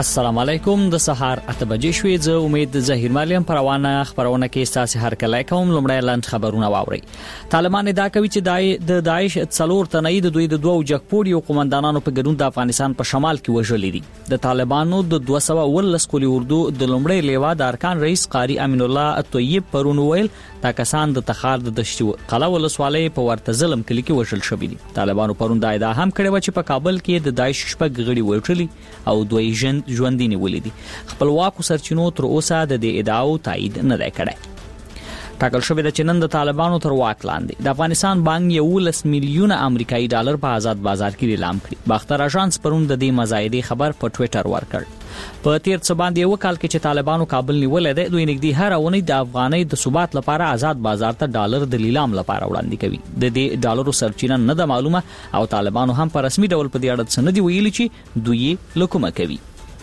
السلام علیکم. د سحر 8 بجې شوې. زه امید ظاهر مالیم پروانه خبرونه کې تاسو هر کله کوم. لومړی لاند خبرونه واوري. طالبان ادعا کوي چې د داعش څلور تنه د دوی د دوه جګپوړي او قومندانانو په ګډون د افغانستان په شمال کې وژلي دي. د طالبانو د 219 کلی اردو د لومړی لیوا د ارکان رئیس قاری امین الله طیب پرون ویل دا کسان د تخار د دشت قلا ولسوالۍ په ورته ظلم کلی کې وژل شوي دي. طالبانو پرون دا ادعا هم کړې و چې په کابل کې د داعش شپږ غړي وژلي او دوی ژوندۍ نیولې دي. خپلواکو سرچینو تر اوسه د دې ادعاو تایید نه دی کړی. ټاکل شوی د چنن د طالبانو تر واک لاندې د افغانستان بانک 11 میلیونه امریکایي ډالر په آزاد بازار کې اعلان کړی. باختر اژانس پرون د دې مزایدې خبر په ټوئیټر ورکړ. په تیر څه باندې یو کال کې چې طالبانو کابل نیولې ده، دوی نږدې هر اونۍ د افغانۍ د ثبات لپاره آزاد بازار ته ډالر د لیلام لپاره وړاندې کوي. د دې ډالرو سرچینه نه ده معلومه او طالبانو هم په رسمي ډول په دې اړه څه نه دی ویلي چې دوی لکومه کوي.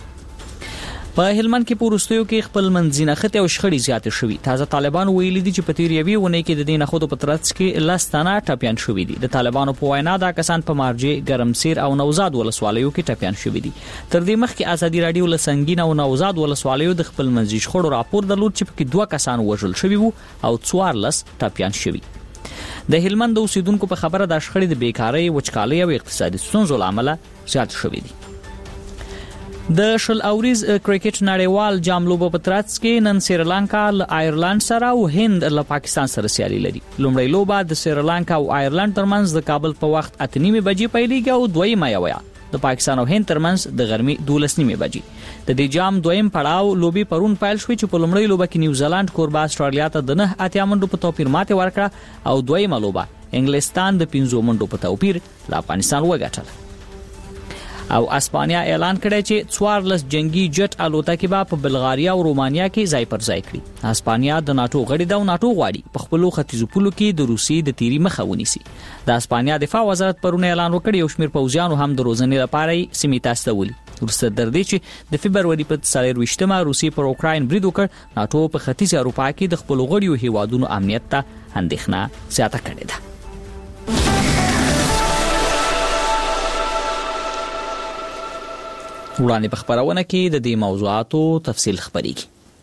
په هلمند کې پورستیو کې خپل منځینه خته او شخړې زیاتې شوې. تازه طالبان ویلي دي چې په تیر یوې ونې کې د دې نه خود په ترڅ کې لاستانه ټاپیان شوې دي. د طالبانو په وینا دا کسان په مارجې، ګرمسیر او نوزاد ولسوالیو کې ټاپیان شوې دي. تر دې مخکې ازادي رادیو له سنگین او نوزاد ولسوالیو د خپل منځي شخړو راپور درلود چې پکې 2 کسان وژل شوي وو او 14 ټاپیان شوي. د هلمند اوسیدونکو په خبره د شخړې د بیکارۍ، وچکالۍ او اقتصادي ستونزو لامل زیات شوي دي. د شل اوریز کرکټ نړیوال جام لوبه په ترڅ کې نن سریلانکا له آیرلند سره او هند له پاکستان سره سیالي لري. لومړی لوبه د سریلانکا او آیرلند ترمنځ د کابل په وخت 8:30 بجې پیلېږي او دویمه یې د پاکستان او هند ترمنځ د غرمې 12:30 بجې. د دې جام دویم پړاو لوبي پرون پیل شوې چې په لومړی لوبه کې نیوزیلند کوربه استرالیا ته د 9 منډو په توپیر ماته ورکړه او دویمه لوبه انګلستان د 5 منډو په توپیر له افغانستان وګټله. او اسپانیا اعلان کړی چې 14 جنگي جټ الوتکې به په بلغاریا او رومانیا کې ځای پر ځای کړي. اسپانیا د ناتو غړي ده او ناتو غواړي په خپل ختیځو پولو کې د روسي د تیری مخه ونیسي. د اسپانیا دفاع وزارت پرون اعلان وکړ یو شمېر پوځیانو هم د روزنې لپاره سیمې ته استولي. ورسته در دې چې د فبرवरी په 24مه روسي پر اوکراین برید وکړ. ناتو په ختیځ اروپا کې د خپل غړیو هیوادونو امنیت ته اندېښنه زیاته کړې ده. وړاندې په خبرونه کې د دې موضوعاتو تفصیل خبرېږي.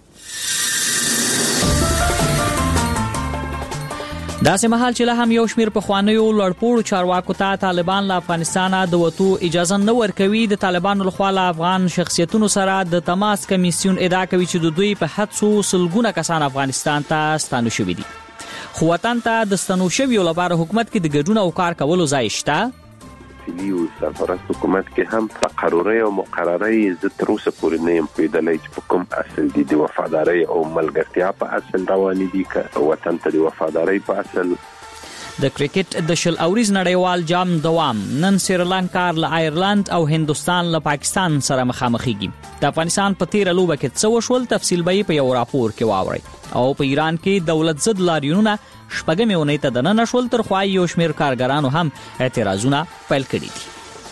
داسې مهال چې له هم یو شمېر پخوانیو لوړپوړو چارواکو ته طالبان له افغانستانه د وتو اجازه نه ورکوي. د طالبانو لخوا له افغان شخصیتونو سره د تماس کمیسیون ادعا کوي چې د دوی په حدسو سلګونه کسان افغانستان ته ستانه شوي دي. خو وطن ته د ستنو شویو لپاره حکومت کې د ګډون او کار کولو ځای شته. او سرپرست حکومت کې هم په قراري او مقرري ز تر اوسه پورې نه يم پیدلای چې په کوم اصل دي د وفاداری او ملګرتیا په اصل رواني دي که وطن ته د وفاداری په اصل. د کرکټ د شل اوریز نړیوال جام دوام نن سریلانکا له آیرلند او هندستان له پاکستان سره مخامخېږي. د افغانستان په تیر لوبه کې څه وشول تفصیل به په یو راپور کې واورئ. او په ایران کې دولت ضد لاریونونه شپږمې اونۍ ته دننه شول. تر خوا یو شمېر کارګرانو هم اعتراضونه پیل کړي دي.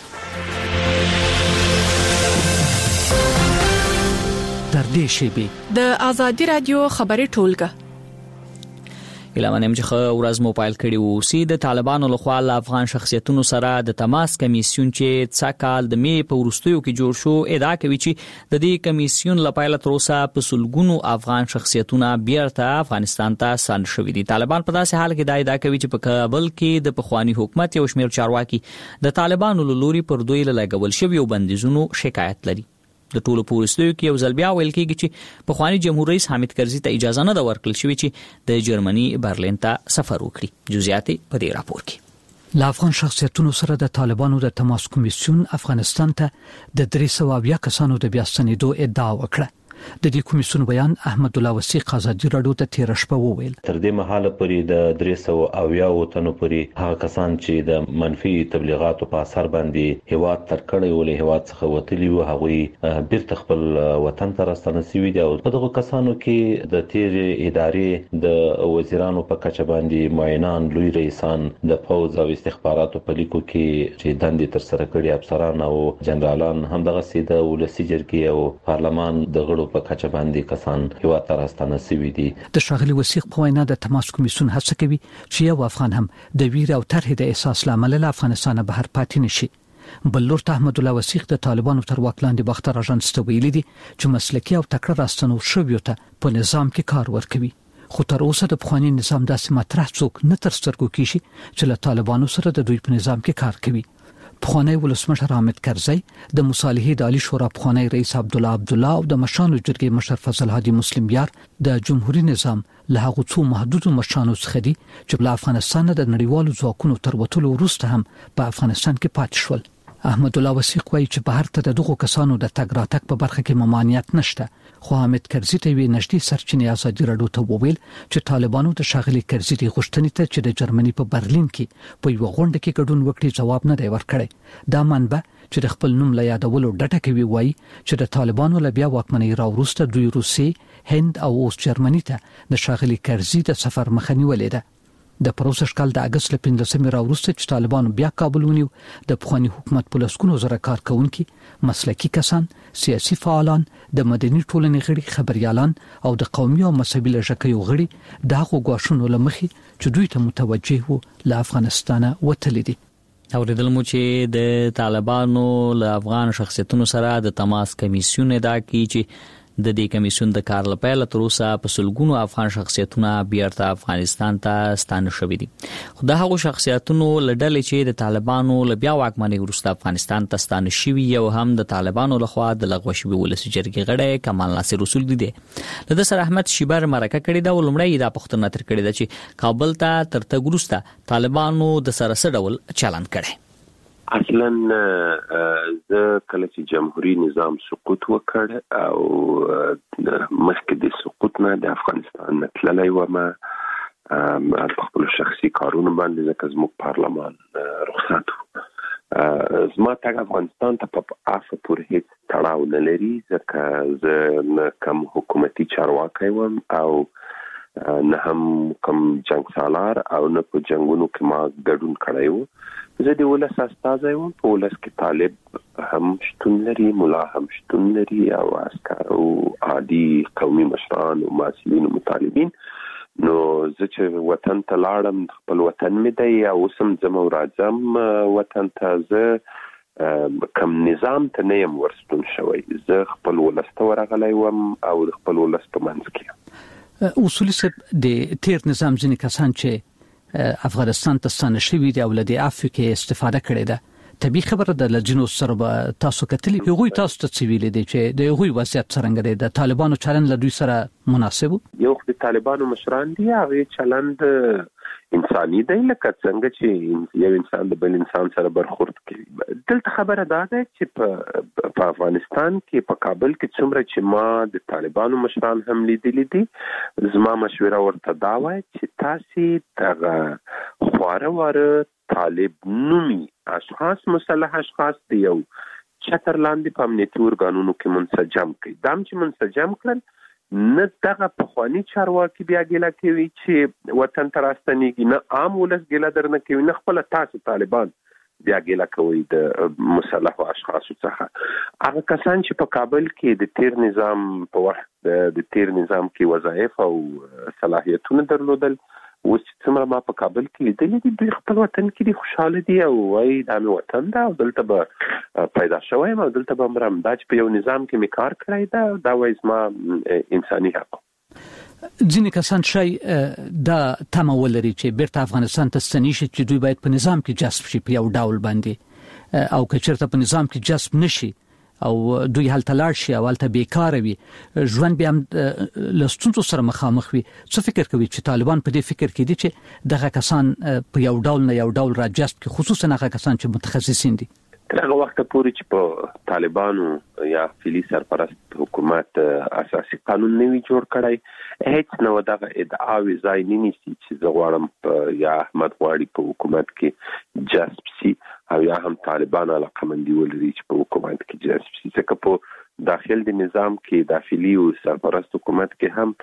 در دې شیبې د آزادي رادیو خبري ټولګه اعلان چې ورځ موبایل کړي وو سي د طالبانو لخوا له افغان شخصیتونو سره د تماس کمیسیون چې څا کال د می په ورستیو کې جوړ شو ادعا کوي چې د دې کمیسیون لپاره تر اوسه په سلګونو افغان شخصیتونه بیرته افغانستان ته ستانه شوي دي. طالبان په داسې حال کې دا ادعا کوي چې په کابل کې د پخوانی حکومت یو شمېر چارواکي د طالبانو له لوري پر دوی لګول شوی بندیزونو شکایت لري. د ټولو پولیسو کې یو ځل بیا ویل کېږي چې پخوانی جمهور رئیس حامد کرزي ته اجازه نه ورکړل شوې چې د جرمني برلین ته سفر وکړي. جزئیات په دې راپور کې. له افغان شخصیتونو سره د طالبانو د تماس کمیسیون افغانستان ته د 300 کسانو د بیا ستنېدو ادعا وکړه. د دې کمیسیون بیان احمد الله وثیق ازادي رادیو ته تیر شپه وویل. تر دې مهاله پورې د 300 تنو پورې هغه کسان چې د منفي تبلیغاتو په اثر باندې هیواد تر کړي ولې هیواد څخه وتلی وو هغه بیرته خپل وطن ته راستنه شوي دي. او په دغه کسانو کې د تیر ادارې د وزیرانو په کچه باندې معاونان، لوی رئیسان، د فوز او استخباراتو په لیکو کې چې دندې تر سره کړي افسران او جنرالان هم دغه سیده ولسی جرګې او پارلمان د غړو په کچه باندې کسان هیواد ته راستنه شوي دي. د ښاغلي وثیق په وینا د تماس کمیسیون هڅه کوي چې یو افغان هم د ویر او طرح د احساس لامل له افغانستان بهر پاتې نشي. بلور احمد الله وسیق د طالبانو تر واک لاندې باختر اژانس ته ویلي دي چې مسلکي او تکړه راستنو شویو ته په نظام کې کار ورکوي خو تر اوسه د بخوانی نظام داسې مطرح څوک نه تر سترګو کیږي چې له طالبانو سره د دوی په نظام کې کار کوي. بخوانی ولسمشر حامد کرزی د مصالحې د عالی شورا بخوانی رئیس عبدالله او د مشرانو جرګې مشر فضل هادي مسلم یار د جمهوریت نظام له هغو څو محدودو مشرانو څخه دي چې په افغانستان د نړیوالو ځواکونو تر وټولو وروسته هم په افغانستان کې پاتې شول. احمد الله وسیق وایي چې بهر ته دغه کسانو د تګ راتګ په برخه کې ممانعت نشته خو حامد کرزی ته وی نشټي سرچینې ازادي راډیو ته وویل چې طالبانو د شاغلي کرزی د غوښتنې ته چې د جرمني په برلین کې په یو غونډه کې ګډون وکړي جواب نه دی ورکړی. دا منبع چې د خپل نوم له یادولو ډټه کوي وایي چې د طالبانو له بیا واکمنۍ راوروسته دوی روسي، هند او اوس جرمني ته د شاغلي کرزی د سفر مخه نیولې ده. د پروسس کال د اگست له 15 راوروسته چې طالبانو بیا کابل ونیو د بخوانی حکومت په لسکونو زره کارکونکي، مسلکي کسان، سیاسي فعالان، د مدني ټولنې غړي، خبريالان او د قومي او مذهبي لژکیو غړي دغه غواښونو لمخې چې دوی ته متوجه وو له افغانستانه وتلي دي. اوریدل مو چې د طالبانو له افغان شخصیتونو سره د تماس کمیسیون ادا کی چې د دې کمیسیون د کار لپاره تر اوسه په سلګونو افغان شخصیتونه بیرته افغانستان ته ستانه شوي دي. خو د هغو شخصیتونو لړل چې د طالبانو له بیا واکمنۍ وروسته افغانستان ته ستانه شوي یو هم د طالبانو لخوا د لغوه شوي ولسي جرګې غړی کمال ناصر رسول دي. له د سر احمد شیبر مرکه کړې ده او لومړی دا پوښتنه تر کړې ده چې کابل ته تر تګ وروسته طالبانو د سره څه ډول چلند کړی. اصلا زه کله چې جمهوریت نظام سقوط وکړ او مخکې د سقوط نه د افغانستان تللی وم په خپل شخصي کارونو باندې ځکه زموږ پارلمان رخصت و. زما تګ افغانستان ته په عفو پورې هیڅ تړاو نه لري ځکه زه نه کوم حکومتي چارواکی وم او نه هم کوم جنگ سالار او نه په جنگونو کې ما ګډون کړی و. زه د ولس استازی وم. په ولس کې طالب هم شتون لري، ملا هم شتون لري او عسکر او عادي قومي مشران او مسؤلین او مطالبین. نو زه چې وطن ته لاړم خپل وطن مې دی او اوسم ځم او راځم وطن ته. زه کوم نظام ته نه یم ورستون شوی، زه خپل ولس ته ورغلی وم او خپل ولس په منځ کې. اصولي صاحب د تیر نظام ځینې کسان چې افغانستان ته ستانه شوي دي او له دې عفو کې استفاده کړې ده، طبیعي خبره ده لجنو سره به تاسو کتلی هغوی تاسو ته څه ویلي دي چې د هغوی وضعیت څرنګه دی؟ د طالبانو چلند له دوی سره مناسب و؟ یو د طالبانو مشران دي هغه چلند انساني دی لکه څنګه چې یو انسان د بل انسان سره برخورد کوي. دلته خبره ده چې په افغانستان کې په کابل کې څومره چې ما د طالبانو مشران هم لیدلي دي، زما مشوره ورته دا وای چې تاسو دغه خواره طالب نومي اشخاص، مسلح اشخاص دی یو چتر لاندې په امنیتي ارګانونو کې منسجم کړي. دا چې منسجم کړل نه دغه پخوانی چارواکي بیا ګیله کوي چې وطن ته راستنیږي، نه عام ولس ګیله درنه کوي، نه خپل تاسو طالبان بیا ګیله کوي د مسلحو اشخاصو څخه. هغه کسان چې په کابل کې د تیر نظام په وخت د تیر نظام کې وظایف او صلاحیتونه درلودل، اوس چې څومره ما په کابل کې لیدلي دي، دوی خپل وطن کې دي، خوشحاله دي او وایي دا مې وطن ده او دلته به پیدا شوی یم او دلته به مرم. دا چې په یو نظام کې مې کار کړی ده، دا وایي زما انساني حق. ځینې کسان شي دا تمه ولري چې بیرته افغانستان ته ستنې شي چې دوی باید په نظام کې جذب شي په یو ډول باندې، او که چېرته په نظام کې جذب نشي او دوی هلته لاړ شي او هلته بیکاره وي، ژوند بیا هم له ستونزو سره مخامخ وي. څه فکر کوي چې طالبان په دې فکر کې دي چې دغه کسان په یو ډول نه یو ډول راجذب کړي، خصوصا هغه کسان چې متخصصین دي؟ تر هغه وخت پورې چې په طالبانو یا فعلي سرپرست حکومت اساسي قانون نه وي جوړ کړی، هیڅ نو دغه ادعاوې ځای نه نیسي چې زه غواړم یا احمد غواړي په حکومت کې جذب سي او یا هم طالبان علاقمندي ولري چې په حکومت کې جذب سي. ځکه په داخل د نظام کې داخلي او سرپرست حکومت کې هم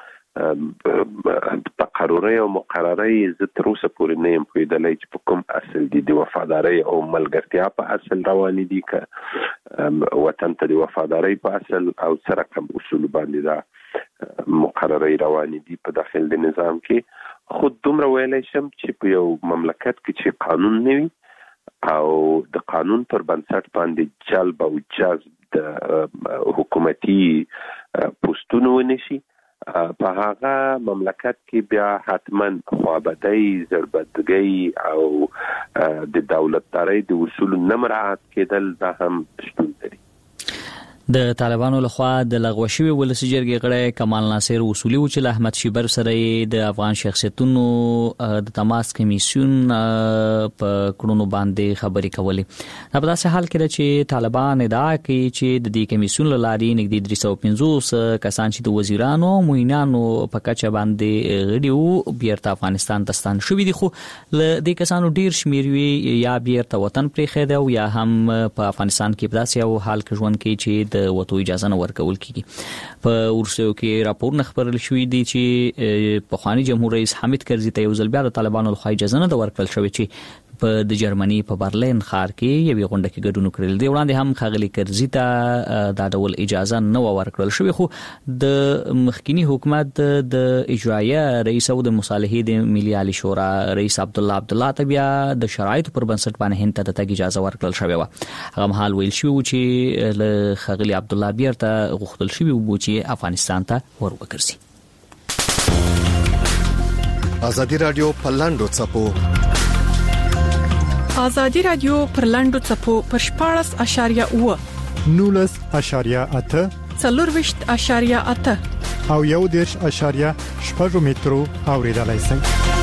تقرری او مقرری زه تر اوسه پورې نه یم پوهېدلی چې په کوم اصل دي د وفادارۍ او ملګرتیا په اصل روانې دي، که وطن ته د وفادارۍ په اصل او څه رقم اصول باندې دا مقرری روانې دي په داخل د نظام کې. خود دومره ویلی شم چې په یو مملکت کې چې قانون نه وي او د قانون پر بنسټ باندې جلب او جذب د حکومتي پوسټونو ونشي په هغه مملکت کې بیا حتما خوابدۍ زړبدګۍ او د دولتدارۍ د اصول نه مراعات کېدل دا هم شتون لري. د طالبانو لخوا د لغوه شوی ولسی جرګې غړی کمال ناصر اصولي و چې احمد شیبر سره د افغان شخصیتونو د تماس کمیسیون په کړونو باندې خبرې کولې. په داسې حال کې چې طالبان ادعا کوي چې د دې کمیسیون لاري نږدې 350 کسان چې د وزیرانو او معینانو په کچه باندې غړي وو بیرته افغانستان ته ستان شوي دي، خو ل دې کسانو ډیر شمیر وی یا بیرته وطن پرېښی دی او یا هم په افغانستان کې په داسې یو حال کې ژوند کوي چې د وته اجازه نه ورکول کیږي. په ورسیو کې راپور خبرل شوې دي چې په خواني جمهور رئیس حامد کرزي ته یو ځل بیا د طالبانو لخوا اجازه نه ورکړل شوې چې په د جرمني په برلین ښار کې یوې غونډه کې ګډون کړل. دی وړاندې هم خاغلی کرزي ته دا ډول اجازه نه ورکړل شوې، خو د مخکینی حکومت د اجرایه رئیس او د مصالحې د ملي عالی شورا رئیس عبد الله ته بیا د شرایطو پر بنسټ باندې هند ته د تګ اجازه ورکړل شوې و. هغه مهال ویل شو چې له خاغلی عبد الله بیرته غوښتل شوی و چې افغانستان ته ور وګرځي. ازادي رادیو په لاندو چپو ازادي رادیو پر لاندو چپو پر 14.8 19.8 4.8 او 1.8 مترو اوریدلای شئ.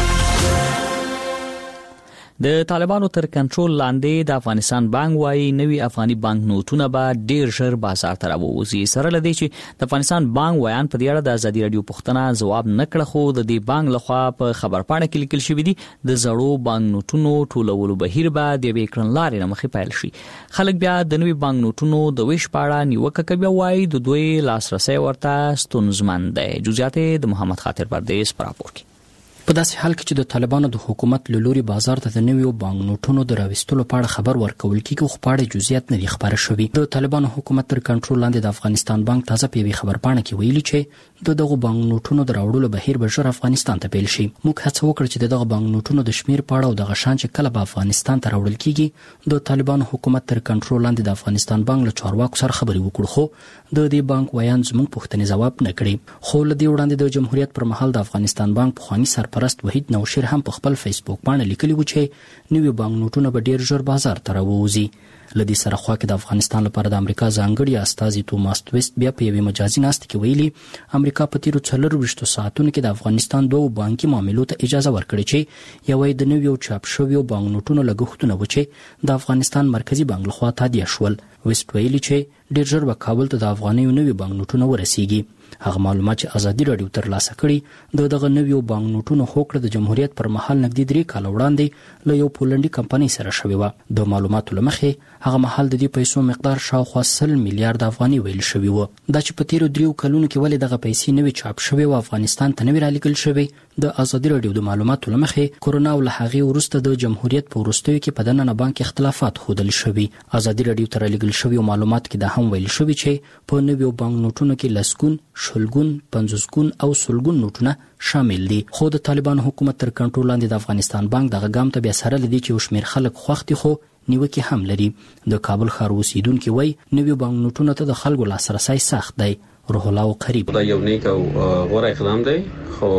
د طالبانو تر کنټرول لاندې د افغانستان بانک وايي نوي افغاني بانک نوټونه به ډیر ژر بازار ته راووزي. سره لدی چې د افغانستان بانک ویان په دې اړه د ازادي رادیو پوښتنه جواب نکړه، خو د دې بانک لخوا په خبرپاڼه کې لیکل شوی دی د زړو بانک نوټونو ټولولو بهیر به د بیکرنلارې نه مخې پایل شي. خلک بیا د نوي بانک نوټونو د ویش پاړه نیوکه کوي، وايي د دوی لاسرسي ورته ستونزمن دی. جزئیات د محمد خاطر پردیس پر راپور کې. په داسې حال کې چې د طالبانو د حکومت له لوري بازار ته د نویو بانک نوټونو د راوستلو په اړه خبر ورکول کیږي، خو په اړه جزئیات نه دي خبره شوي. د طالبانو حکومت تر کنټرول لاندې د افغانستان بانک تازه په یوې خبرپاڼه کې ویلي چې دغه بانک نوټونو د راوړلو بهیر به ژر افغانستان ته پیل شي. موږ هڅه وکړه چې دغه بانک نوټونو د شمیر په اړه او دغه شان چې کله به افغانستان ته راوړل کیږي د طالبانو حکومت تر کنټرول لاندې د افغانستان بانک له چارواکو سره خبرې وکړو، خو د دې بانک ویان زموږ پوښتنې جواب نه کړي. خو له دې وړاندې د جمهوریت پر مهال د افغانستان بانک پخوانی سرپرست وحید نوشیر هم په خپل فیسبوک باندې لیکلی و چې نوي بانک نوټونه به ډیر ژر بازار ته راووزي. لدی سره خوا کې د افغانستان لپاره د امریکا ځانګړي استازي توماس تویست بیا په یوې مجازي ناست کې ویلي امریکا په تیرو 24 ساعتونو کې د افغانستان دوه بانکي معاملو ته اجازه ورکړه چې یوې د نویو چاپ شویو بانک نوټونو لګښتونه و چې د افغانستان مرکزی بانک لخوا تادیه شول. ویست ویلي چې ډیر ژر به کابل ته د افغانیو نوي بانک نوټونه ورسیږي. هغه معلومات چې ازادي رادیو ترلاسه کړي دغه نویو بانک نوټونو هوکړه د جمهوریت پر مهال نږدې 3 کال وړاندې له یو پولندي کمپنۍ سره شوې و. د معلوماتو لمخې هغه مهال د دې پیسو مقدار شاوخوا 100 میلیارډ افغاني ویل شوی و. دا چې په تیرو 3 کلونو کې ولې دغه پیسې نوي چاپ شوې او افغانستان ته نوي رالیږل شوې د ازادي رادیو د معلوماتو لمخې کورونا او له هغې وروسته د جمهوریت په وروستیو کې په دننه بانک اختلافات ښودل شوي. ازادي رادیو ته رالیږل شوي معلومات کې دا هم ویل شوی چې په نویو بانک نوټونو کې لسګون، شلګون، 50 او سلګون نوټونه شامل دي. خو د طالبانو حکومت تر کنټرول لاندې د افغانستان بانک دغه ګام ته بیا سره لدی چې وشمیر خلک خوښتي خو نیوکه هم لري. د کابل ښار اوسیدونکو وای نویو بانک نوټونو ته د خلکو لاسرسي سخت دی. روح الله قریب دا یو نیک او غوره اقدام دی، خو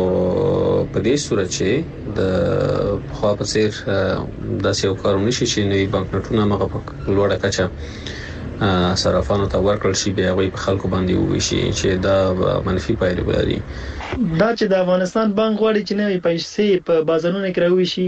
په دې صورت چې د خو په سیر داسې یو کار نشي چې نوی بانک نوټونه مغه په لوړه کچه صرافانو ته ورکړل شي بیا غوي په خلکو باندې وویشي چې دا منفي پایلې ولري. دا چې د افغانستان بانک غواړي چې نوې پیسې په بازارونو کې راوویشي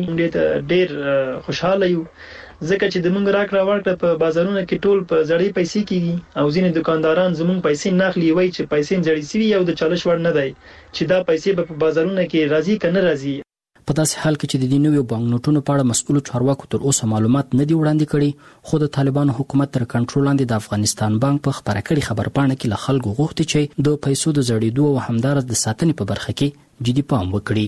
ډېر خوشاله یو، ځکه چې د موږ راکړه ورکړه په بازارونو کې ټول په زړې پیسې کېږي او ځینې دکانداران زموږ پیسې ناخلي وایي چې پیسې زړې سوي او د چالش وړ نه دی چې دا پیسې به په بازارونو کې راځي که نه راځي. په داسې حال کې چې د دې نویو بانک نوټونو په اړه مسؤلو چارواکو تر اوسه معلومات نه دي وړاندې کړي، خو د طالبانو حکومت تر کنټرول لاندې د افغانستان بانک په خبره کړي خبرپاڼه کې له خلکو غوښتي چې د پیسو د زړېدو او همدارس د ساتنې په برخه کې جدي پام وکړي.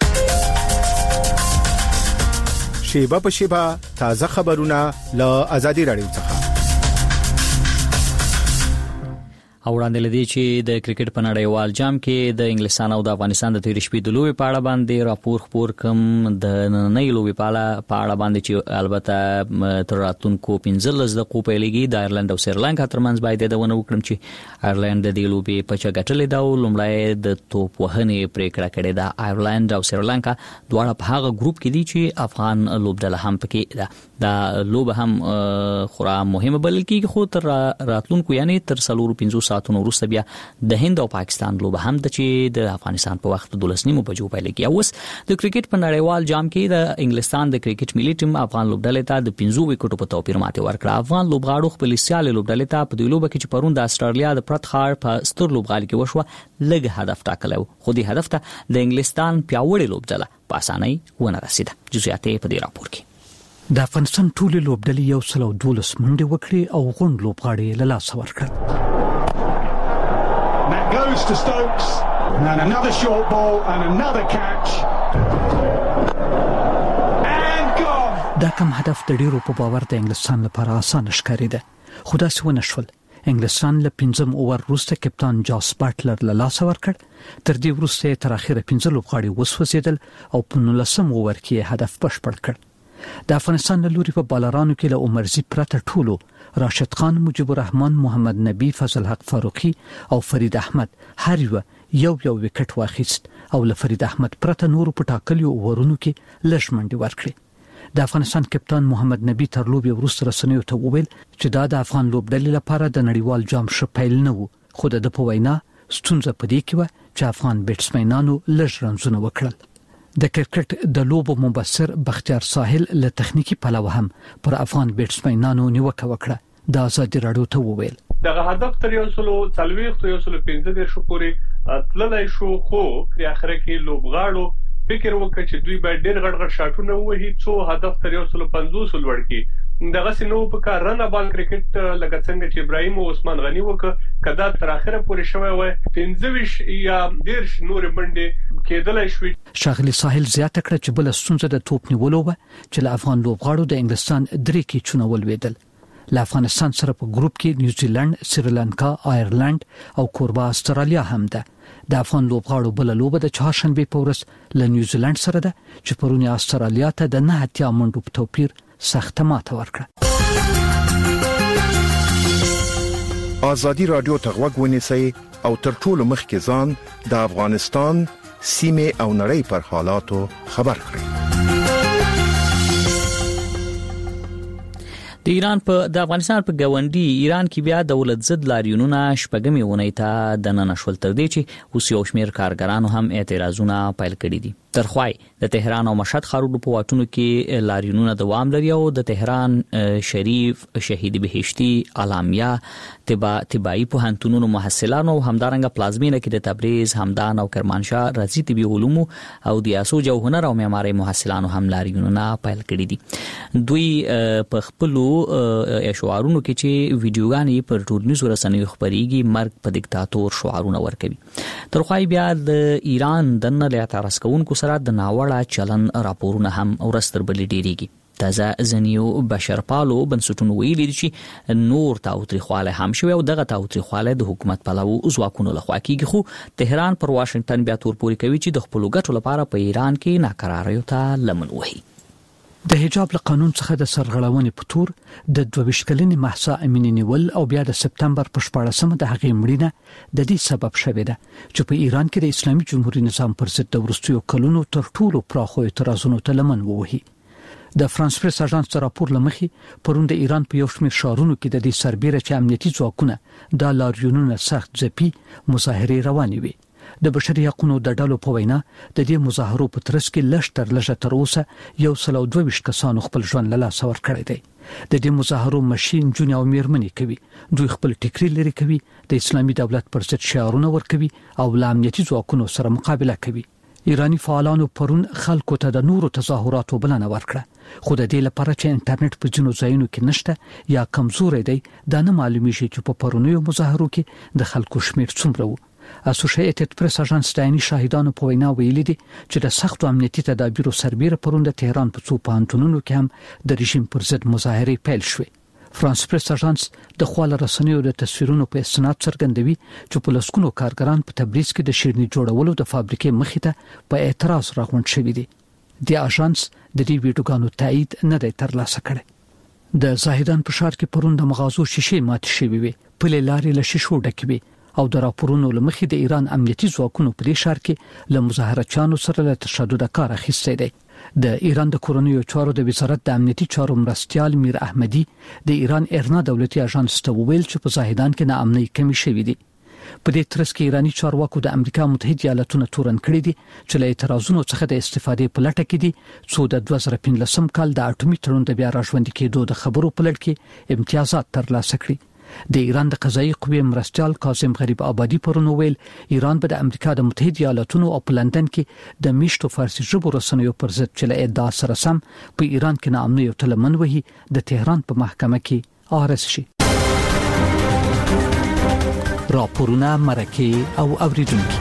شیبه په شیبه تازه خبرونه له ازادي رادیو څخه. او وړاندې لدی چې د کرکټ په نړیوال جام کې د انګلستان او د افغانستان د تیر شپې د لوبې په اړه باندې راپور خبر کوم د نړۍ لوبې په اړه باندې چې البته تر راتلونکو 15 دقیقو په لګي د ایرلند او سریلانکا ترمنځ باید د ونه وکړم چې ایرلند د لوبې په چا ګټلې دا لومړی د توپ وهنې پریکړه کړې ده. ایرلند او سریلانکا دواړه په هغه ګروپ کې دي چې افغان لوبډله هم پکې ده. دا لوبه هم خورا مهمه بلل کېږي خو تر راتلونکو یعنی تر 4-5 ساعتونو وروسته بیا د هند او پاکستان لوبه هم د چې د افغانستان په وخت 12:30 بجو پیل کیږي. اوس د کرکټ په نړیوال جام کې د انګلستان د کرکټ ملي ټیم افغان لوبډلې ته د 15 وکټو په توپیر ماته ورکړه. افغان لوبغاړو خپل سیال لوبډلې ته په دې لوبه کې چې پرون د استرالیا د پرتخار په ستر لوبغالي کې وشوه لږ هدف ټاکلو خو دې هدف ته د انګلستان پیاوړې لوبډله په اسانۍ ونه رسیده. جزئیات په دې راپور کې. د افغانستان ټول لوبډلې یو سل او 12 منډې وکړي او غونډ لوبغاړي له لاسه ورکړل. That goes to Stokes and another short ball and another catch and gone. دا کوم هدف د ډیرو په باور د انګلستان لپاره آسان ښکارېده خو دا څه ونه شول. انګلستان له 15 اوور وروسته کپتان جاس باټلر له لاسه ورکړ. تر دې وروسته تر اخره 15 لوبغاړي وسوځیدل او په 19 اوور کې هدف بشپړ کړ. د افغانستان له لوري په بالرانو کې له عمرزي پرته ټولو راشد خان، مجيب الرحمن، محمد نبی، فضل حق فاروقي او فرید احمد هر یو وکټ واخیست او له فرید احمد پرته نور په ټاکلو اورونو کې لږ منډي ورکړي. د افغانستان کپتان محمد نبی تر لوبي وروسته رسنیو ته وویل چې دا د افغان لوبډلې لپاره د نړیوال جام شپیل نه وو خو د په وینا ستونزه پدې کې و چې افغان بیټسمنانو لږ رنزونه وکړل. د کرکټ د لوبو مبصر بختیار ساحل له تخنیکی پلوه هم پر افغان بیټسمنانو نیوکه وکړه. د آزادي راډیو ته وویل دغه هدف تر 140 شو پورې تللای شو خو په اخر کې لوبغاړو فکر وکړ چې دوی باید ډېر غړغړ شاټونه وهي څو هدف تر 150 لوړ کړي. دغه سينو په کار رن بال کرکټ لکه څنګه چې ابراهيم او عثمان غني وکړه کدا تر اخره پورې شوی و 15 یا 10 نور منډه کېدلای شوې. شاغلی ساحل زیاته کړه چې بل ستونزه د توپ نیولو و چې له افغان لوبغاړو د انګلستان درې کې چونول ویدل. له افغانستان سره په ګروپ کې نیوزیلند، سریلانکا، آیرلند او کوربه استرالیا هم ده. د افغان لوبغاړو بل لوبه د چهارشنبه په ورځ له نیوزیلند سره ده چې پرونی استرالیا ته د 9 منډو په توپیر سخت ماته ورکړه. آزادي رادیو ته غوږ ونیسئ او تر ټولو مخکې ځان د افغانستان سیمه او نړۍ پر حالاتو خبر کړئ. د افغانستان په ګاونډي ایران کې بیا دولت ضد لاریونونه شپږمې اونۍ ته د نن شول تر دې چې اوس یو شمېر کارګرانو هم اعتراضونه پیل کړي دي. ترخوای د تهران او مشهد ښارونو په واټونو کې لاریونونه دوام لري او د تهران شریف، شهید بهشتي، الامیه، طبي پوهنتونونو محصلانو همدارنګه پلازمینه کې د تبریز، همدان او کرمانشاه رضی طبي علوم او د اسوج او هنر او معماري محصلانو هم لاریونونه پیل کړي دي. دوی په خپل شعارونو کې چې ویډیوګانې پر ټولنیزو رسنیو خبريږي مرګ په دیکتاتور شعارونه ورکوي. ترخوای بیا د ایران د نه اعتراض کوونکو سره د ناوړه چلن راپورونه هم ورستر بل ډیریږي. تازه ځنیو بشرپالو بنسټونو ویلي چې نور تاوتریخواله هم شوی او دغه تاوتریخواله د حکومت پلوو ځواکونو لخوا کیږي خو تهران پر واشنگټن بیا تور پوري کوي چې د خپل ګټو لپاره په ایران کې ناکراریو ته لمن وهي. د حجاب له قانون څخه د سرغړونې په تور د 22 کلنې مهسا امینی نیول او بیا د سپتمبر په 14مه د هغې مړینه د دې سبب شوه ده چې په ایران کې د اسلامي جمهوریت نظام پر ضد د ورستیو کلونو تر ټولو پراخو اعتراضونو ته لمن ووهي. د فرانس پریس اژانس راپور لمخې پرون د ایران په یو شمېر شهرونو کې د دې سربېره چې امنیتي ځواکونه د لاریونونو سخت ځپي مظاهرې روانې وي. د بشري حقوقو د ډلو په وینا د دې مظاهرو په ترڅ کې لږ تر اوسه 122 کسانو خپل ژوند له لاسه ورکړی دی. د دې مظاهرو ماشين جون او میرمنې کوي. دوی خپل ټیکري لري کوي، د اسلامي دولت پر ضد شعارونه ورکوي او له امنیتي ځواکونو سره مقابله کوي. ایرانی فعالانو پرون خلکو ته د نورو تظاهراتو بلنه ورکړه خو د دې لپاره چې انټرنیټ په ځینو ځایونو کې نشته یا کمزوري دی دا نه معلومیږي چې په پرونیو مظاهرو کې د خلکو شمیر څومره وو. اسوسییټډ پریس اژانس د عیني شاهدانو په وینا ویلي دي چې د سختو امنیتي تدابیرو سربېره پرون د تهران په څو پوهنتونونو کې هم د رژیم پر ضد مظاهرې پیل شوې. فرانس پریس اژانس د خواله رسنیو د تصویرونو په استناد څرګندوي چې په لسکونو کارګران په تبریز کې د شیرني جوړولو د فابریکې مخې ته په اعتراض راغونډ شوي دي. د اژانس د دې ویډیوګانو تایید نه دی ترلاسه کړی. د زاهدان په ښار کې پرون د مغازو شیشې ماتې شوې وي، پلې لارې له شیشو ډکې وي او د راپورونو لمخې د ایران امنیتي ځواکونو په دې ښار کې له مظاهرچیانو سره له تشدد کار اخیستی دی. د ایران د کورنیو چارو د وزارت د امنیتي چارو مرستیال میر احمدی د ایران ارنا دولتي اژانس ته ویل چې په زاهدان کې ناامنۍ کمی شوې دي. په دې ترڅ کې ایرانی چارواکو د امریکا متحده ایالاتونو تورن کړی دي چې له اعتراضونو څخه د استفادې په لټه کې دي څو د 2015 کال د اټومي تړون د بیا راژوندي کېدو د خبرو په لړ کې امتیازات ترلاسه کړي. د ایران د قضایي قوې مرستیال کاظم غریب آبادی پرون ویل ایران به د امریکا د متحده ایالاتونو او په لندن کې د میشتو فارسي ژبو رسنیو پر ضد چې له ادعا سره سم په ایران کې ناامنۍ او تلمن وهي د تهران په محکمه کې عارض شي. راپورونه مرکه او اوریدونکو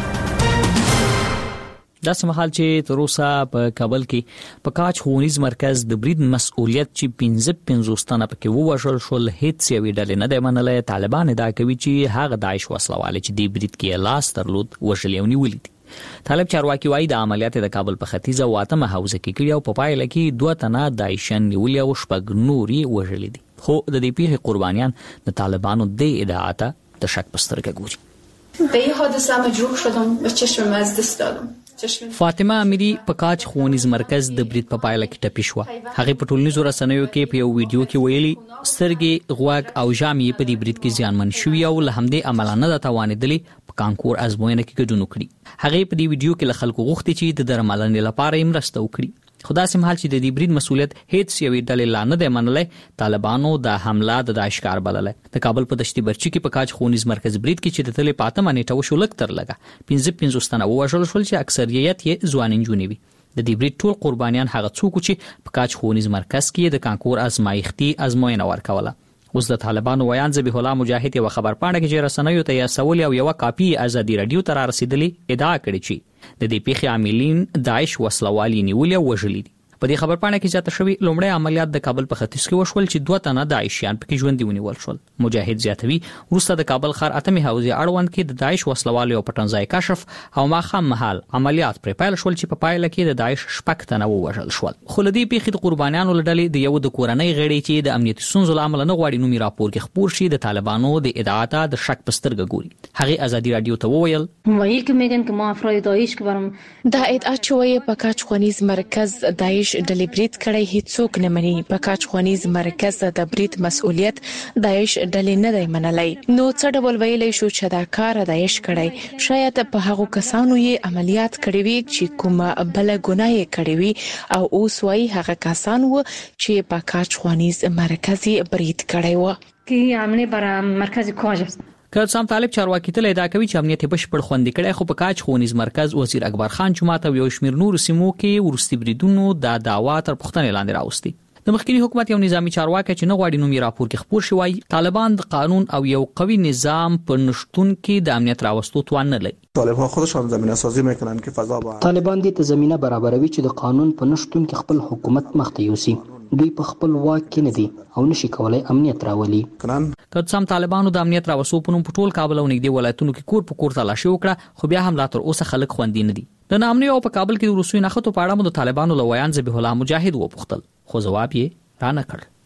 دا سمحال چې تر اوسه په کابل کې په کاج ښوونیز مرکز د برید مسؤلیت چې 15 تنه پکې ووژل شول هیڅ یوې ډلې نه دی منلې. طالبان ادعا کوي چې هغه داعش وسلواله چې د برید کې لاس درلود وژل او نیولې دي. طالب چارواکي وايي د عملیات د کابل په ختیځه واتمه حوزه کې کړي او په پایله کې 2 تنه داعشن نیولې او شپږ نوري وژل دي. خو د دې پیښې قربانیان د طالبانو د ادعاات د شک په سترګه ګوري. به این حادثه مجروح شدم و چشم از دست دادم. فاطمه امیری په کاج ښوونیز مرکز د برید په پایله کې ټپي شوه. هغه په ټولنیزو رسنیو کې په یو ویډیو کې ویلي سترګې، غوږ او ژامې په دې برید کې زیانمن شوي او له همدې امله نه توانېدلې په کانکور ازموینه کې ګډون وکړي. هغه په دې ویډیو کې له خلکو غوښتي چې د درملنې لپاره یې مرسته وکړي. خدا سمحال چې د دې برید مسؤلیت هیڅ یوې ډلې لا نه دی منلې. طالبانو د حمله د داعش کار بللې. د کابل په دشتي برچي کې په کاج ښوونیز مرکز برید کې چې د تلې پاتمه نیټه وشو لک تر لګه 15 تنه وژل شول چې اکثریت یې ځوان نجونې وي. د دې برید ټول قربانیان هغه څوک چې په کاج ښوونیز مرکز کې د کانکور ازمایښتي ازموینه ورکوله. اوس د طالبانو ویان ذبیح الله مجاهد یو خبر پاڼه کې چې رسنیو ته یې سوال او یو کاپی ازادي رادیو ته رسیدلې ادعا کړې چې د دې پیښې عاملین داعش وسلوالي نیولې او وژلي دي. په دې خبر پاڼه کې زیاته شوی لومړی عملیات د کابل په ختیځ کې وشول چې 2 تنه داعشیان پکې ژوندي ونیول شول. مجاهد زیاتوي وروسته د کابل ښار اتمې حوزې اړوند کې د داعش وسلوالو او پټنځای کشف او ماښام مهال عملیات پر پیل شول چې په پایله کې د داعش 6 تنه ووژل شول. خو لدی پیښې د قربانیانو لړلې د یو د کورنۍ غړي چې د امنیتي ستونزو له امله نه غواړي نومي راپور کې خبر شي د طالبانو د ادعاات د شک په سترګه ګوري. هغه ازادي رادیو ته وویل که میگن که ما افراد داعش که برام دا ادعا چوي په کاج ښوونیز مرکز داعش ډلې برید کړی هیڅوک نه مني. په کاج ښوونیز مرکز د برید مسؤلیت داعش ډلې نه دی منلای. نو څه ډول ویلای شو چې دا کار داعش کړی؟ شاید په هغو کسانو یې عملیات کړی وي چې کومه بل ګناه یې کړی وي او اوس وايي هغه کسان و چې په کاج ښوونیز مرکز برید کړی و. کی عمله بر مرکز کاج است. که سم طالب چارواکي ته ادعا کوي چې امنیت بشپړ خوندي کړي، خو په کاج ښوونیز مرکز وزیر اکبر خان جمعه او یو شمیر نور سیمو کې ورستي بریدونو د دعوا تر پښتنې لاندې راوستي. د مخکنی حکومت یو نظامی چارواکي چې نه غواړي نومي راپور کې خبر شي وایي طالبان د قانون او یو قوي نظام په نشټون کې د امنیت راوستو توان نه لري. طالبان خودشان زمینه سازی میکنن که فضا با طالبان دې ته زمينه برابروي چې د قانون په نشټون کې خپل حکومت مخته یوسي. دوی په خپل واک کې نه دي او نشي کولای امنیت راولي. که سم طالبانو د امنیت راوستو په نوم په ټول کابل او نږدې ولایتونو کې کور په کور تلاشي وکړه، خو بیا هم لا تر اوسه خلک خوندي نه دي. د نامنۍ او په کابل کې د روسي نخښتو په اړه مو د طالبانو لویان ذبیح الله مجاهد وپوښتل، خو جواب یې را نه کړ.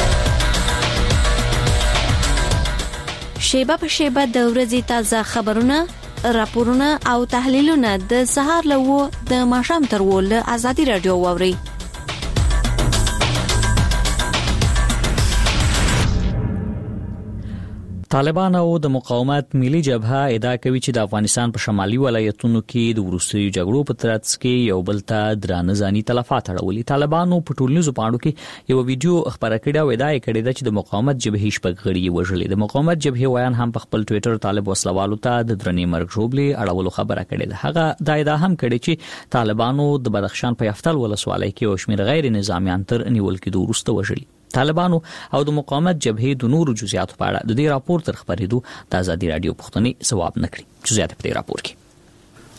شیبه په شیبه د ورځې تازه خبرونه، راپورونه او تحلیلونه د سهار له د ماښام تر ول ازادي رادیو واوري. طالبان او د مقاومت ملي جبهه ادعا کوي چې د افغانستان په شمالي ولایتونو کې د وروستیو جګړو په ترڅ کې یو بل ته درانه ځاني تلفات اړولي. طالبانو په ټولنیزو پاڼو کې یو ویډیو خبره کړې او ادعا کړې ده چې د مقاومت جبهې شپږ غړي وژلي. د مقاومت جبهې ویان هم په خپل ټوئیټر طالب وسلوالو ته د درنې مرګ ژوبلې اړولو خبره کړې ده. هغه دا ادعا هم کړې چې طالبانو د بدخشان په یفتل ولسوالۍ کې او شمیر غیر نظامیان تر نیول کېدو وروسته وژلي. طالبانو او د مقاومت جبهې د نورو جزئیاتو په اړه د دې راپور تر خبرېدو د ازادي رادیو پښتني ځواب نکړي. جزئیات په دې راپور کې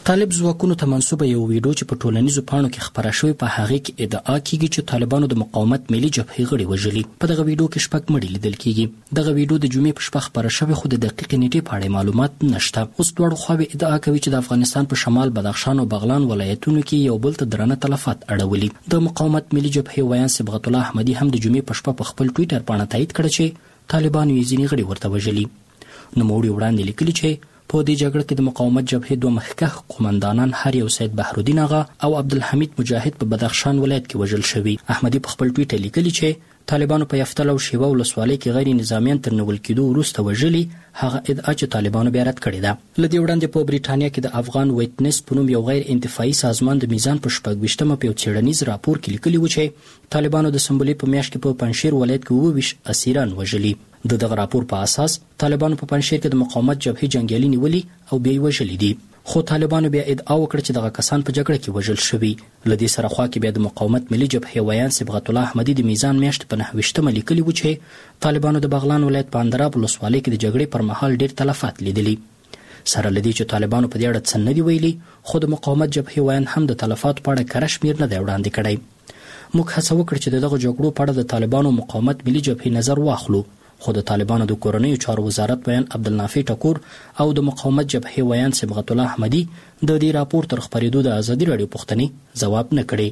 طالب ځواکونو ته منسوبه یو ویډیو چې په ټولنیزو پاڼو کې خپره شوې په هغه کې ادعا کیږي چې طالبانو د مقاومت ملي جبهې غړي وژلي. په دغه ویډیو کې 6 مړي لیدل کیږي. دغه ویډیو د جمعې په شپه خپره شوې خو د دقیق نیټې په اړه معلومات نشته. اوس دواړو خواوې ادعا کوي چې د افغانستان په شمال بدخشان او بغلان ولایتونو کې یو بل ته درنه تلفات اړولي. د مقاومت ملي جبهې ویان صبغت الله احمدي هم د جمعې په شپه په خپل ټوئیټر باندې تایید کړ چې طالبانو یې ځینې غړي ورته وژلي. نوموړي وړاندې لیکلي چې په دې جګړه کې د مقاومت جبهې دوه مخکښ قومندانان هر یو سید بحرالدین آغا او عبدالحمید مجاهد په بدخشان ولایت کې وژل شوي. احمدي په خپل ټویټر لیکلي چې طالبانو په یفتل او شیوا ولسوالۍ کې غیر نظامیان تر نیول کېدو وروسته وژلي. هغه ادعا چې طالبانو بیا رد کړې ده. له دې وړاندې په بریټانیا کې د افغان ویټنس په نوم یو غیر انتفاعي سازمان د میزان په 26مه په یو څېړنیز راپور کې لیکلي و چې طالبانو د سنبلې په میاشت کې په پنجشیر ولایت کې 22 اسیران وژلي. د دغه راپور په اساس طالبانو په پنجشیر کې د مقاومت جبهې جنگیالي نیولي او بیا یې وژلي دي. خو طالبانو بیا ادعا وکړه چې دغه کسان په جګړه کې وژل شوي. له دې سره خوا کې بیا د مقاومت ملي جبهې ویان صبغت الله احمدي د میزان میاشت په 29مه لیکلي و چې طالبانو د بغلان ولایت په اندراب ولسوالۍ کې د جګړې پر مهال ډېر تلفات لیدلي. سره له دې چې طالبانو په دې اړه څه نه دي ویلي، خو د مقاومت جبهې ویان هم د تلفاتو په اړه کره شمېر نه دی وړاندې کړی. موږ هڅه وکړه چې دغه جګړو په اړه د طالبانو مقاومت ملي جبهې نظر واخلو، خو د طالبانو د کورنیو چارو وزارت ویان عبدالنافع ټکور او د مقاومت جبهې ویان صبغت الله احمدي د دې راپور تر خپرېدو د ازادي راډیو پوښتنې ځواب نه کړی.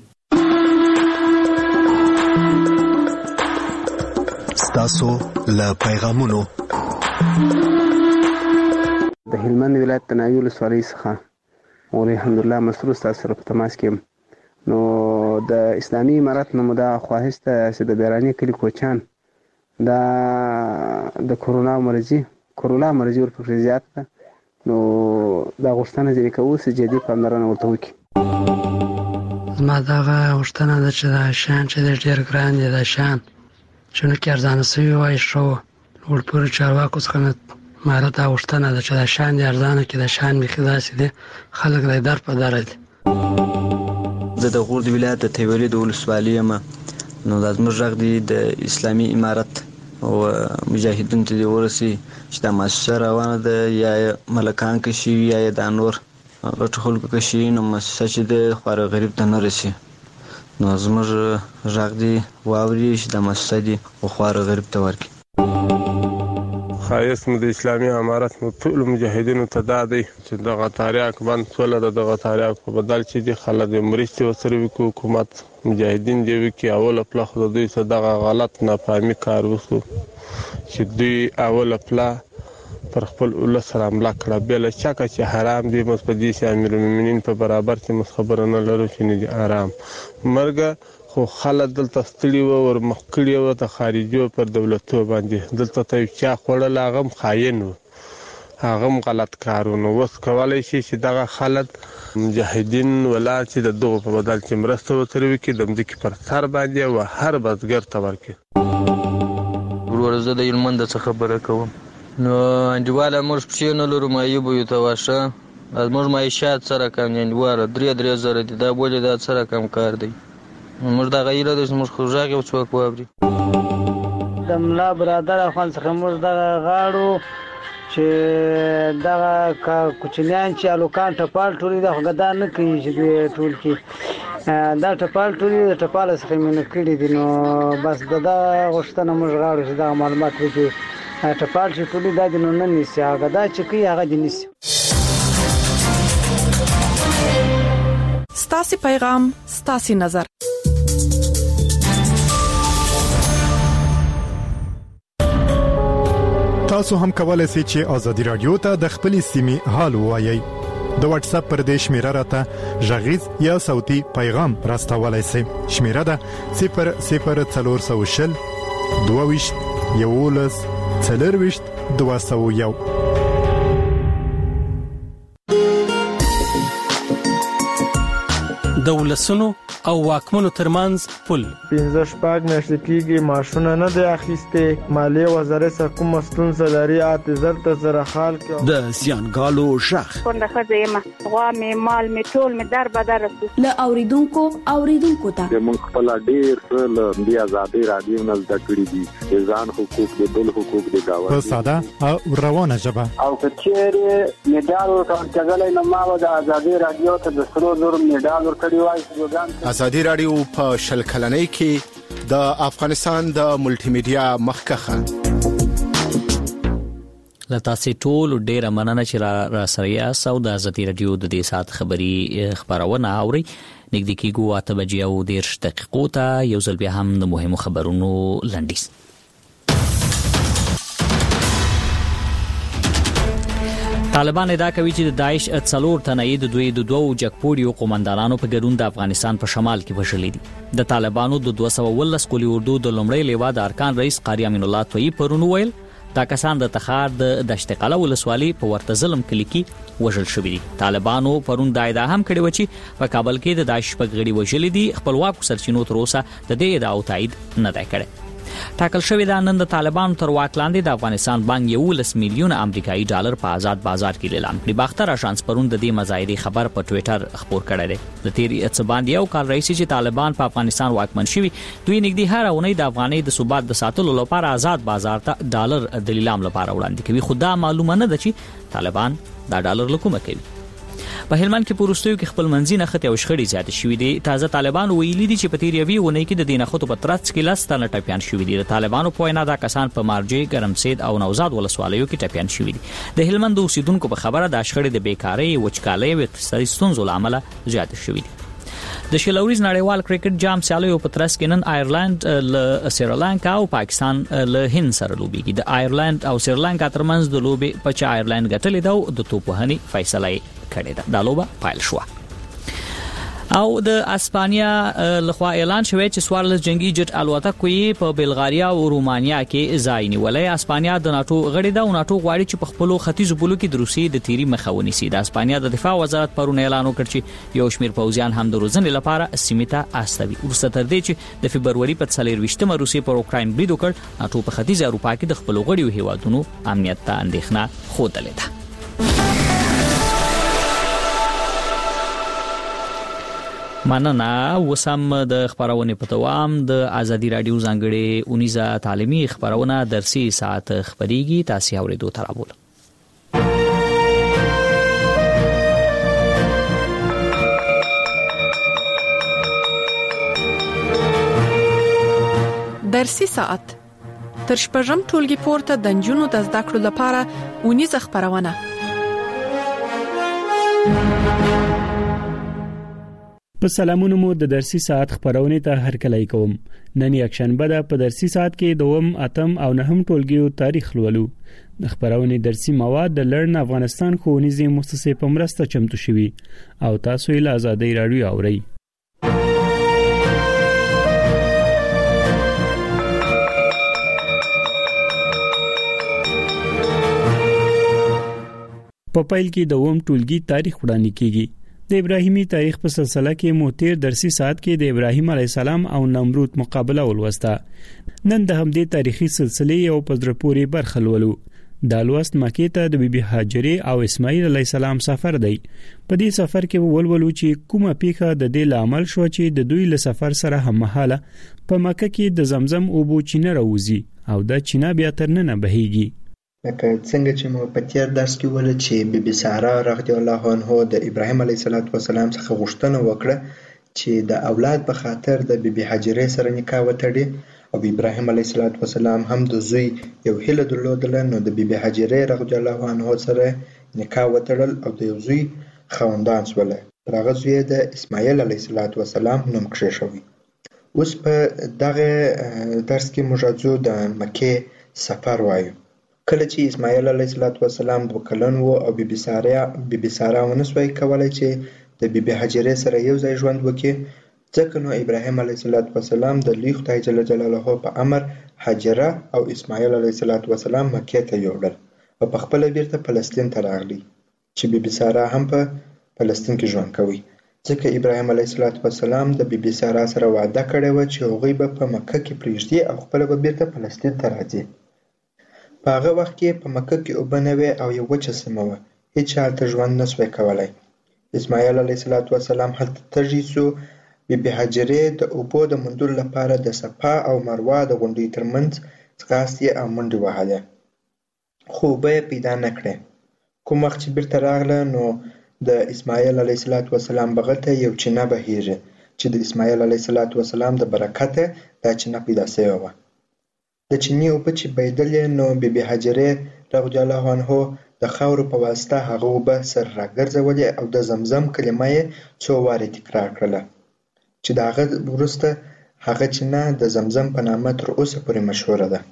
ستاسو له پیغامونو د هلمند ولایت تناوی ولسوالۍ څخه او الحمدلله مسرور تاسو سره په تماس کې نو د اسلامي امارت نه مو دا خواهش ته چې د بیرانی کلی کوچان دا د کرونا مرضی ورپسې زیات ده، نو دا غوښتنه چې کوو چې جدي پاملرنه ورته وکړي. زما دغه غوښتنه ده چې دا شیان چې ډېر ګران دي، دا شیان چې نو کې ارزانه سوي وای ښه و. ورپورې چارواکو څخه ماره دا غوښتنه ده چې دا شیان دي ارزانه کړي، دا شیان بیخي داسې دي خلک دی در په دره دي. زه د غور د ولایت د تیوري د ولسوالۍ یم، نو دا زموږ غږ دی د اسلامي امارت او مجاهدینو ته دی ورسي چې دا مؤسسه روانه ده، یا ملکان کې شي یا دا نور غټ خلکو کې شي، نو مؤسسه چې د خواره غریب ته نه رسي. نو زموږ غږ دی واوري چې دا مؤسسه دی او خواره غریب ته ورکړي. خایست مو د اسلامي امارت مو ټول مجاهدینو ته دا دی چې دغه تاریخ باندې ټول دغه تاریخ په بدل چې دی خلک مرستې ورسره وکړي، حکومت مجاهدین دی وکړي. اوله پله خو دوی څه دغه غلط نافهمي کار وکړو چې دوی اوله پله پر خپل ولس سره حمله کړه، بې له شکه چې حرام دی. موږ په دې چې امیرالمؤمنین په برابر کې موږ خبره نه لرو چې نه دي حرام مرګه، خو خلک دلته ستړي وو، ورمخ کړي وو د خارجو پر دولتو باندې. دلته ته یو چا خوړل، هغه هم خاین و، هغه هم غلط کار و. نو اوس کولی شي چې دغه خلک مجاهدین ولاړ چې د دغو په بدل کې مرسته ورسره وکړي، د مځکې پر سر باندې و هر بزګر ته ورکړي. ورور زه د هلمند څخه خبره کوم. نو انډیواله موږ پښې نه لرو، معیوبو یو ته واشه زموږ معیشت سره کم دي، انډیواله 3 زره دي، دا ولې دا سره کم کار دی. موږ دغه ایله ده چې موږ خو غږ یو څوک واوري. د ملا برادر افغان څخه موږ دغه غاړو چې دغه کوچنیان چې الوکان ټپال ټولي د غدا نه کوي چې ټول کې دا ټپال ټولي د ټپال څخه مینه کړی دي. نو بس دا غوښتنه موږ غواړو چې دا معلومات وکړي ټپال چې ټولي دا د نن نيسي هغه دا چې کوي هغه د نيسي. ستاسي پیغام ستاسي نظر. تاسو هم کولای شئ چې ازادي رادیو ته د خپل سیمې حال ووایي. د واتس اپ پر دې شمیره راته ژغیز یا صوتي پیغام راستولای شئ. شمیره ده 00420 22 11 40 201. د ولسونو او واکمنو ترمنځ پل 15 میاشتې کېږي ماشونه نه دی اخیسته مالیه وزارت سره کوم ستونزه لري اعتذار ته سره حال کې د زیانګالو شخ څنګه خځه غوا می مال می ټول می در بدر له اوریدونکو ته موږ خپل ډیر له بیا آزادي رادیو نه د کړی دي ځان حقوق د بل حقوق د داوا په ساده او روانه ژبه او کچېره میډال ورکړل نه ما د آزادي رادیو ته د سرو زور میډال ورکړی وای آزادي رادیو په شل کلنۍ کې د افغانستان د ملټي میډیا مخکخه لتاسې ټول ډیره مننه چې را سره یاست او د آزادي رادیو د دې سات خبري خبرونه اوري نږدې کېږو 8:10 ته یو ځل بیا هم د مهمو خبرونو لنډیز. طالبان ادعا کوي چې د داعش 4 تنه د دوو جګپوړیو قومندانانو په ګډون د افغانستان په شمال کې وژلي دي. د طالبانو د 219 قولي اردو د لومړي لیوا د ارکان رئیس قاری امین الله طویی پرون ویل دا کسان د تخار د دشت قلعه ولسوالۍ په ورته ظلم کلی کې وژل شوي دي. طالبانو پرون دا ادعا هم کړې و چې په کابل کې د داعش په غړي وژلي دي. خپلواک سرچینو تر اوسه د دې ادعا تایید نه دی کړی. ټاکل شوی دا نن د طالبانو تر واک لاندې د افغانستان بانک 11 میلیون امریکایي ډالر په آزاد بازار کې اعلان کړی. باختر اشانس پرون د دې مزایدې خبر په ټوئیټر خبر کړی دی. د تیری اتباندې یو کال رئیس چې طالبان په افغانستان واکمن شوي دوی نږدې هر اونۍ د افغانۍ د ثبات د ساتلو لپاره آزاد بازار ته ډالر د لیلام لپاره وړاندې کوي. خو دا معلومه نه ده چې طالبان دا ډالر له کومه کوي. په هلمند کې پروستیو کې خپل منځي نخښت او شخړې زیات شوې دي. تازه طالبان ویلي دي چې په تیر یوې ونې کې د دینخښتو په ترڅ کې لاستانه ټپيان شوې دي. د طالبانو په وینا دا کسان په مارجې ګرمسید او نوزاد ولسوالیو کې ټپيان شوې دي. د هلمند اوسیدونکو په خبره د شخړې د بیکاری وچکالۍ او اقتصادي ستونزو لامل زیات شوې دي. د شلوريز نړیوال کرکټ جام سیالیو په ترڅ کې نن آیرلند له سریلانکا او پاکستان له هند سره لوبيږي. د آیرلند او سریلانکا ترمنځ د لوبې په چا آیرلند ګټلې ده او د توپوهني فیصله کړې ده. دا لوبه پایل شو. او د اسپانیا لخوا اعلان شوی چې 14 جنگي جټ الوتکو یې په بلغاریا او رومانیا کې ځای نیولې. اسپانیا د ناتو غړي ده او ناتو غواړي چې په خپل ختیځ بولو کې د روسیې د تیری مخه ونیسي. د اسپانیا د دفاع وزارت پرون اعلان وکړ چې یو شمېر پوځیان هم د روزنې لپاره سیمې ته استوي. ورسته تر دې چې د فبرवरी په 24مه روسیې پر اوکراین برید وکړ. ناتو په ختیځ اروپا کې د خپل غړیو هیوادونو امنیت ته اندېښنه خوده لیده. مننه. وسم د خبرونه په توام د آزادي رادیو ځانګړي 19 تعلیمي خبرونه درسي ساعت خبريږي. تاسو اوریدو ترابول. درسي ساعت تر شپږم ټولګي پورته د جنونو د زده کړو لپاره 19 خبرونه. په سلامونو مو د درسي ساعت خبرونه ته هرکلی کوم. نن یکشنبه ده. په درسي ساعت کې دوم اتم او نهم ټولګیو تاریخ لولو. د خبرونه درسي مواد د لرن افغانستان ښوونیزې مؤسسې په مرسته چمتو شوي او تاسو یې له آزادۍ رادیو اورئ. په پیل کې دوم ټولګي تاریخ وړاندې کیږي. د ابراهیمی تاریخ په سلسله کې موتیر درسي ساعت کې د ابراهیم علی السلام او نمرود مقابله ولوسته. نن د همدې تاریخي سلسله یو پزرپوري برخه لولو. د لوست مکې ته د بیبي هاجرې او اسماعیل علی السلام سفر دی. په دې سفر کې ولولو چې کومه پیښه د دې لامل شو چې د دوی له سفر سره هممهاله په مکه کې د زمزم اوبو چینه راوځي او د چینه بیا تر ننه بهيږي. لکه څنګه چې مو په تیر درس کې ول چې بیبي ساره رضی الله عنها د ابراهیم علیه السلام څخه غوښتنه وکړه چې د اولاد په خاطر د بیبي هاجرې سره نکاح وتړي او ابراهیم علیه السلام هم د زوی یو هیله درلودله. نو د بیبي هاجرې رضی الله عنها سره نکاح وتړل او د یو زوی خاوندان شول. هغه زوی د اسماعیل علیه السلام نوم کېښوي. اوس په دغه درس کې موږ د مکې سفر وایو. کله چې اسماعیل علیه السلام 2 کلن و او بیبي ساره ونسوي کولای چې د بیبي هاجرې سره یو ځای ژوند وکړي، ځکه نو ابراهیم علیه السلام د لوی خدای جل جلاله په امر هاجره او اسماعیل علیه السلام مکې ته یوړل او په خپل بیرته فلسطین ته راغلی چې بیبي ساره هم په فلسطین کې ژوند کوي. ځکه ابراهیم علیه السلام د بیبي سارا سره وعده کړې وه چې هغوی به په مکه کې پرېږدي او خپله به بیرته فلسطین ته راځي. په هغه وخت کې په مکه کې اوبه نه وې او یو وچه سیمه وه، هېچا هلته ژوند نه سوی کولی. اسماعیل علیه السلام هلته تږی سو. بیبي هاجرې د اوبو د موندلو لپاره د صفا او مروه د غونډیو ترمنځ ځغاستې او منډې وهلې، خو اوبه یې پیدا نه کړې. کوم وخت چې بیرته راغله نو د اسماعیل علیه السلام بغل ته یو چینه بهیږي چې د اسماعیل علیه السلام د برکته دا چینه پیدا سوې وه. د چینې اوبه چې بهیدلې نو بیبي هاجرې رضی الله عنها د خاورو په واسطه هغه اوبه سر راګرځولې او د زمزم کلمه یې څو وارې تکرار کړله چې د هغه وروسته هغه چینه د زمزم په نامه تر اوسه پورې مشهوره ده.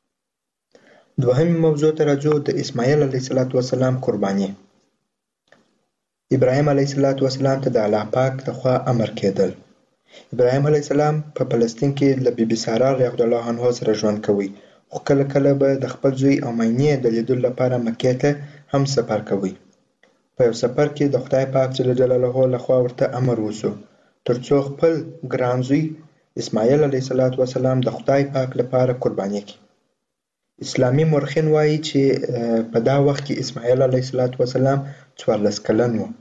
دوهمې موضوع ته راځو، د اسماعیل علیه السلام قرباني. ابراهیم علیه السلام ته د الله پاک لخوا امر کېدل. ابراهیم علیه السلام په فلسطین کې له بیبي سارا رضی الله عنها سره ژوند کوي، خو کله کله به د خپل زوی او مینې د لیدلو لپاره مکې ته هم سفر کوي. په یو سفر کې د خدای پاک جل جلاله لخوا ورته امر وسو ترڅو خپل ګران زوی اسماعیل علیه السلام د خدای پاک لپاره قرباني کړي. اسلامي مورخین وایي چې په دا وخت کې اسماعیل علیه السلام 14 کلن و.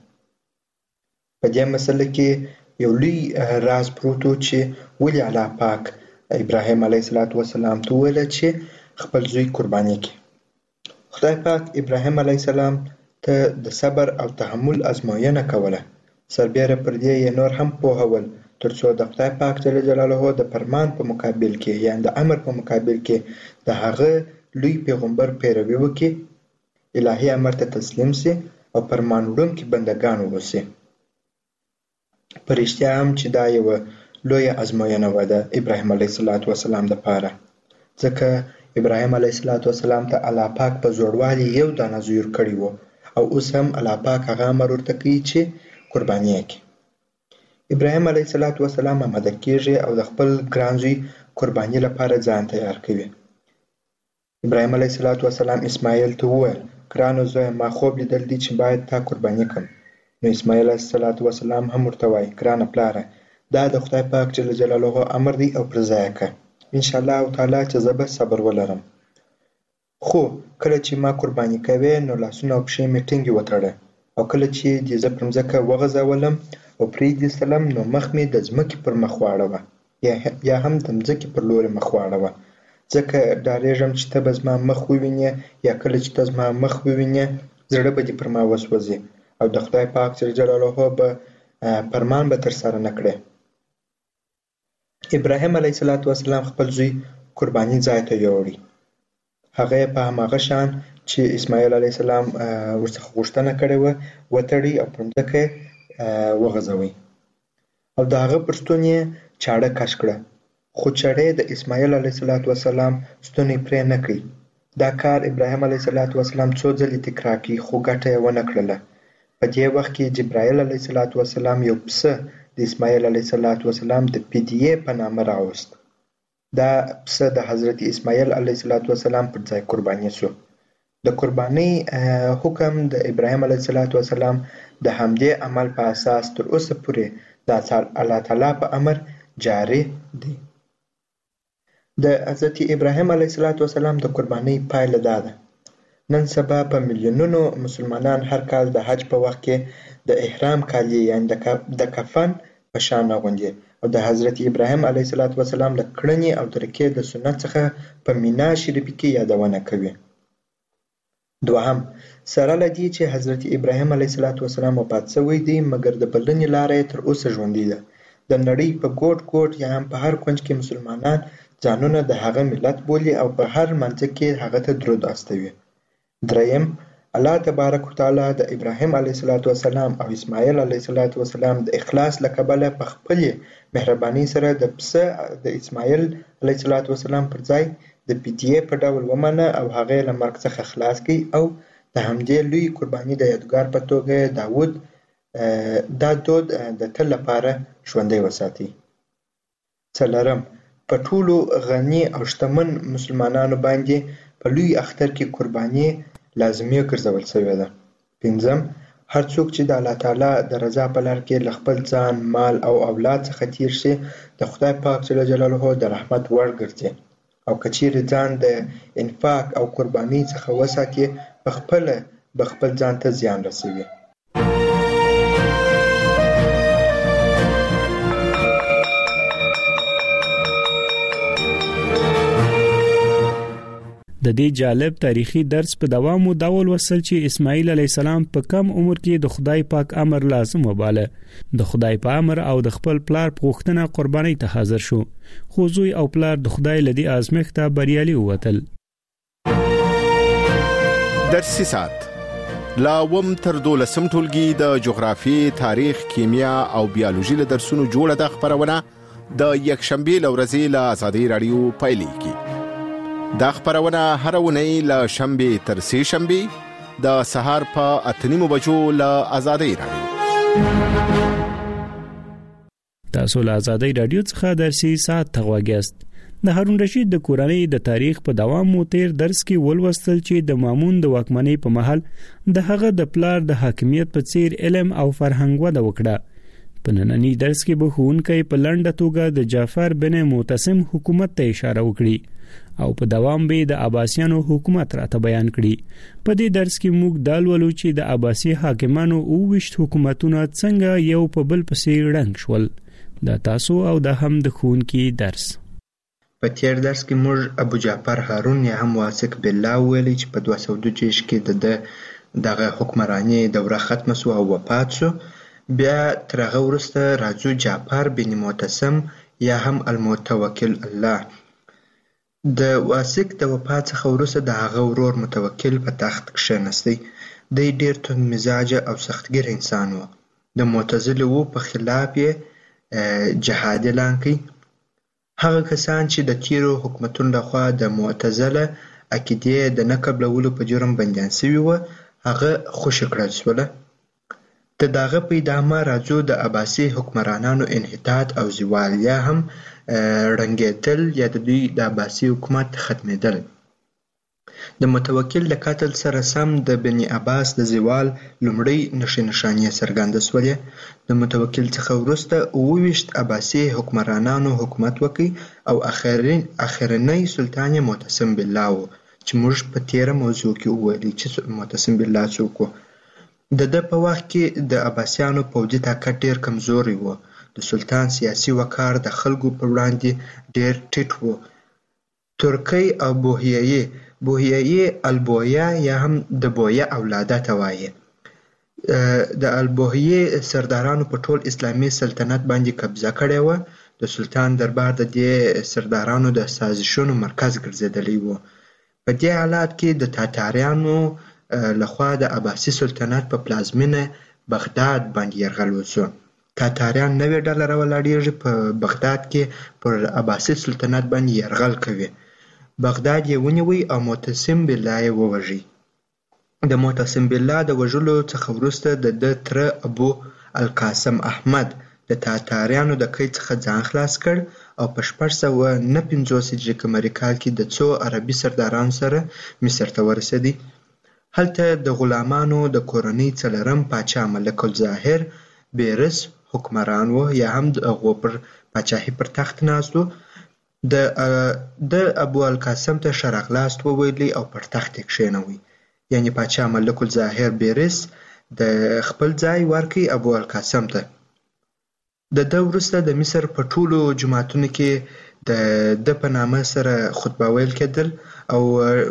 په دې مسله کې یو لوی راز پروت و چې ولې الله پاک ابراهیم علیه السلام ته وویل چې خپل زوی قرباني کړي. خدای پاک ابراهیم علیه السلام ته د صبر او تحمل ازموینه کوله، سربیره پر دې یې نور هم پوهول ترڅو د خدای پاک جل جلاله د فرمان په مقابل کې یعنې د امر په مقابل کې د هغه لوی پیغمبر پیروي وکړي، الهي امر ته تسلیم سي او فرمان وړونکي بندګان واوسي. په رښتیا هم چې دا یوه لویه ازموینه وه د ابراهیم علیه السلام دپاره، ځکه ابراهیم علیه السلام ته الله پاک په زوړوالي یو دانه زوی ورکړی و او اوس هم الله پاک هغه امر ورته کوي چې قرباني یې کړي. ابراهیم علیه السلام آماده کېږي او د خپل ګران زوی قرباني لپاره ځان تیار کوي. ابراهیم علیه السلام اسماعیل ته وویل ګرانو زویه ما خوب لیدل دي چې باید تا قرباني کړم. نو اسماعیل علیه السلام هم ورته وایي ګرانه پلاره دا د خدای پاک جل جلاله امر دی او پر ځای یې کړه، انشاءالله تعالی چې زه به صبر ولرم. خو کله چې ما قرباني کوې نو لاسونه او پښې مې ټینګې وتړه او کله چې دې زه پر مځکه وغځولم او پرې دې سلم نو مخ مې د ځمکې پر مخ واړوه یا هم د ځمکې پر لوري مخ واړوه، ځکه ډارېږم چې ته به زما مخ ووینې یا کله چې ته زما مخ ووینې زړه به دې پر ما وسوځي او د خدای پاک جل جلاله به فرمان به ترسره نه کړې. ابراهیم علیه السلام خپل زوی قرباني ځای ته یووړی. هغه یې په هماغه شان چې اسماعیل علیه السلام ورڅخه غوښتنه کړې وه وتړی او پر مځکه یې وغځوی او د هغه پر ستون یې چاړه کش کړه، خو چړې د اسماعیل علیه السلام ستونی پرې نه کړي. دا کار ابراهیم علیه السلام څو ځلې تکرار کړي خو ګټه یې ونه کړله. په دې وخت کې جبرائیل علیه السلام یو پسه د اسماعیل علیه السلام د فدیې په نامه راوست. دا پسه د حضرت اسماعیل علیه السلام پر ځای قرباني سو. د قربانۍ حکم د ابراهیم علیه السلام د همدې عمل په اساس تر اوسه پورې د الله تعالی په امر جاری دی. د حضرت ابراهیم علیه السلام د قربانۍ پایله دا ده. نن سبا په میلیونونو مسلمانان هر کال د حج په وخت کې د احرام کالي یعنې د کفن په شان اغوندي او د حضرت ابراهیم علیه السلام له کړنې او طریقې د سنت څخه په مینا شریفه کې یادونه کوي. دوهم، سره له دې چې حضرت ابراهیم علیه السلام وفات شوی دی مګر د بلنې لاره یې تر اوسه ژوندۍ ده. د نړۍ په ګوټ ګوټ یا هم په هر کونج کې مسلمانان ځانونه د هغه ملت بولي او په هر منځ کې هغه ته درود استوي. دریم، الله تبارک وتعالی د ابراهیم علیه السلام او اسماعیل علیه السلام د اخلاص له کبله په خپلې مهربانۍ سره د پسه د اسماعیل علیه السلام پر ځای د فدیې په ډول ومنه او هغه له مرګ څخه خلاص کړي او د همدې لوی قرباني د یادګار په توګه دا دود د تل لپاره ژوندی وساتي. څلورم، په ټولو غني او شتمن مسلمانانو باندې په لوی اختر کې قرباني لازمي ګرځول شوې ده. پنځم، هر څوک چې د الله تعالی د رضا په لار کې له خپل ځان، مال او اولاد څخه تیر شي د خدای پاک جل جلاله د رحمت وړ ګرځي، او که چیرې ځان د انفاق او قربانۍ څخه وساتي به خپل ځان ته زیان رسوي. د دې جالب تاریخي درس په دوام او ډول وصل چې اسماعیل علی السلام په کم عمر کې د خدای پاک امر لازم وباله، د خدای په امر او د خپل پلار په غوښتنه قربانۍ ته حاضر شو، خو زوی او پلار د خدای لدی آزمایښت ته بریالي ووتل. درسي سات لا وم تر 12 ټولګي د جغرافي، تاریخ، کیمیا او بیولوژي له درسونو جوړه د خبرونه د یکشنبه لورځي له آزادۍ رادیو پایلیږي. دا خبرونه هر ونی له شنبه تر سه شنبه د سهار په 8:30 بجو له آزادۍ رادیو. تاسو له آزادۍ رادیو څخه درسي سات تغواګست. د هارون رشید د کورنۍ د تاریخ په دوام مو تیر درس کې ولوستل چې د مامون د واکمنۍ په محل د هغه د پلار د حاکمیت په څیر علم او فرهنګ وده وکړه. په نننی درس کې به ښوونکی په لنډه توګه د جعفر بن معتصم حکومت ته اشاره وکړي او په دوام به د عباسیانو حکومت راته بیان کړي. په دې درس کې موږ دالولو چې د عباسی حاکمانو 28 حکومتونه څنګه یو په بل پسې ړنګ شول. دا تاسو او د هم د ښوونکي درس. په تیر درس کې موږ ابو جعفر هارون یا هم واثق بالله ویلي چې په 226 کې دغه حکمرانی دوره ختمه شو او وفات شو. بیا تر هغه وروسته راځو جعفر بن معتصم یا هم المتوکل الله. د واثق د وفات څخه وروسته د هغه ورور متوکل په تخت کښېنستی. دی ډیر توند مزاجه او سختګیر انسان و. د معتزله په خلاف یې جهاد اعلان کړ. هغه کسان چې د تیرو حکومتونو لخوا د معتزله عقیدې د نه قبلولو په جرم بندیان شوي وو هغه خوشي کړل شول. د دغه په ادامه راځو د عباسي حکمرانانو انحطاط او زوال یا هم ړنګېدل یا د دوی د عباسي حکومت ختمېدل. د متوکل د قتل سره سم د بني عباس د زوال لومړی نښانې څرګنده شولې. د متوکل څخه وروسته 28 عباسي حکمرانانو حکومت وکړ او اخرنی سلطان معتصم بالله و چې موږ په تیره موضوع کې وویلي چې معتصم بالله څوک و. د ده په وخت کې د عباسیانو پوځي طاقت ډیر کمزوری و. د سلطان سیاسي وقار د خلکو په وړاندې ډیر ټیټ و. ترکی او بوهیه البویا یا هم د بویا اولاده ته وایي. د البوهیه سردارانو په ټول اسلامي سلطنت باندې قبضه کړې و. د سلطان دربار د دې سردارانو د سازشونو مرکز ګرځېدلی و. په دې حالات کې د تاتاریانو لخوا د عباسي سلطنت په پلازمینه بغداد باندې یرغل وشو. تاتاریان نوې ډله راولاړېږي په بغداد کې پر عباسي سلطنت باندې یرغل کوي. بغداد یې ونیوی او معتصم بالله یې ووژي. د معتصم بالله د وژلو څخه وروسته د ده تره ابو القاسم احمد د تاتاریانو د قید څخه ځان خلاص کړ او په 659 هجري قمري کال کې د څو عربي سردارانو سره مصر ته ورسېدی. هلته د غلامانو د کورنۍ څلرم پاچا ملک الظاهر بیرس حکمران و یا هم د هغو پر پاچاهي پر تخت ناست و. د ابو القاسم ته ښه راغلاست وویلی او پر تخت یې کښېنوی. یعنې پاچا ملک الظاهر بیرس د خپل ځای ورکړي ابو القاسم ته. د ده وروسته د مصر په ټولو جوماتونو کې د په نامه سره خطبه ویل کېدل او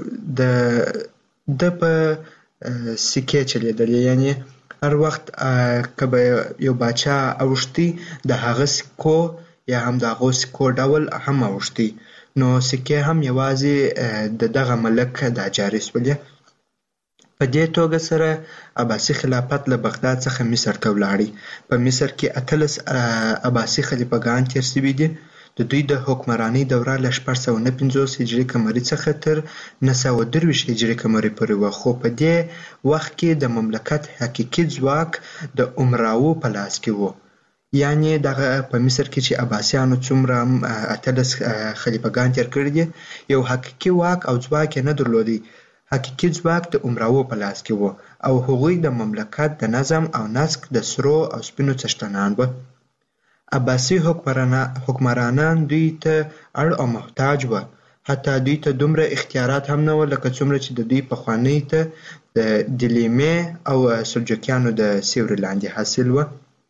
د په سکې چلیدل. یعنې هر وخت که به یو باچا اوښتي د هغه سکو یا هم د هغو سکو ډول هم اوښتي نو سکې هم یوازې د دغه ملک دا جاري شولې. په دې توګه سره عباسي خلافت له بغداد څخه مصر ته ولاړی. په مصر کې 18 عباسي خلیفګان تیر شوي دي. د دوی د حکمرانۍ دوره له 659 هجري قمري څخه تر 923 هجري قمري پورې وه. خو په دې وخت کې د مملکت حقیقي ځواک د امراو په لاس کې و. یعنې دغه په مصر کې چې عباسیانو څومره 18 خلیفګان تیر کړي دي یو حقیقي واک او ځواک یې نه درلودی. حقیقي ځواک د امراو په لاس کې و او هغوی د مملکت د نظم او نسق د سرو او سپینو څښتنان و. عباسي حکمرانان دوی ته اړ او محتاج و. حتی دوی ته دومره اختیارات هم نه و لکه څومره چې د دوی پخواني ته د دیلمیې او سلجوقیانو د سیوري لاندې حاصل و.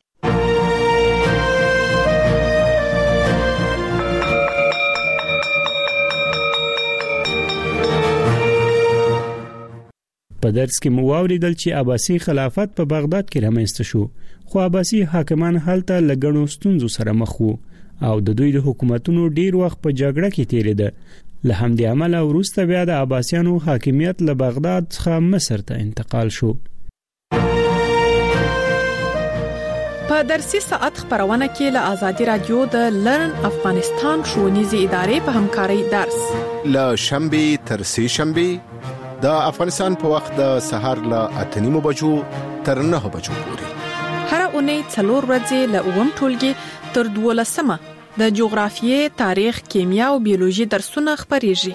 په درس کې مو واوریدل چې عباسي خلافت په بغداد کې رامنځته شو، خو عباسي حاکمان هلته له ګڼو ستونزو سره مخ وو او د دوی د حکومتونو ډیر وخت په جګړه کې تیریده. له همدې امله وروسته بیا د عباسیانو حاکمیت له بغداد څخه مصر ته انتقال شو. په درسي ساعت خبرونه کې له آزادي رادیو د لرن افغانستان ښوونیزې ادارې په همکارۍ درس له شنبه تر سه شنبه د افغانستان په وخت د سهار له 8:30 بجو تر 9 بجو پورې هر اونۍ 4 ورځې له اوم ټولګي تر 12 د جغرافیې، تاریخ، کیمیا او بیولوژي درسونه خبريږي.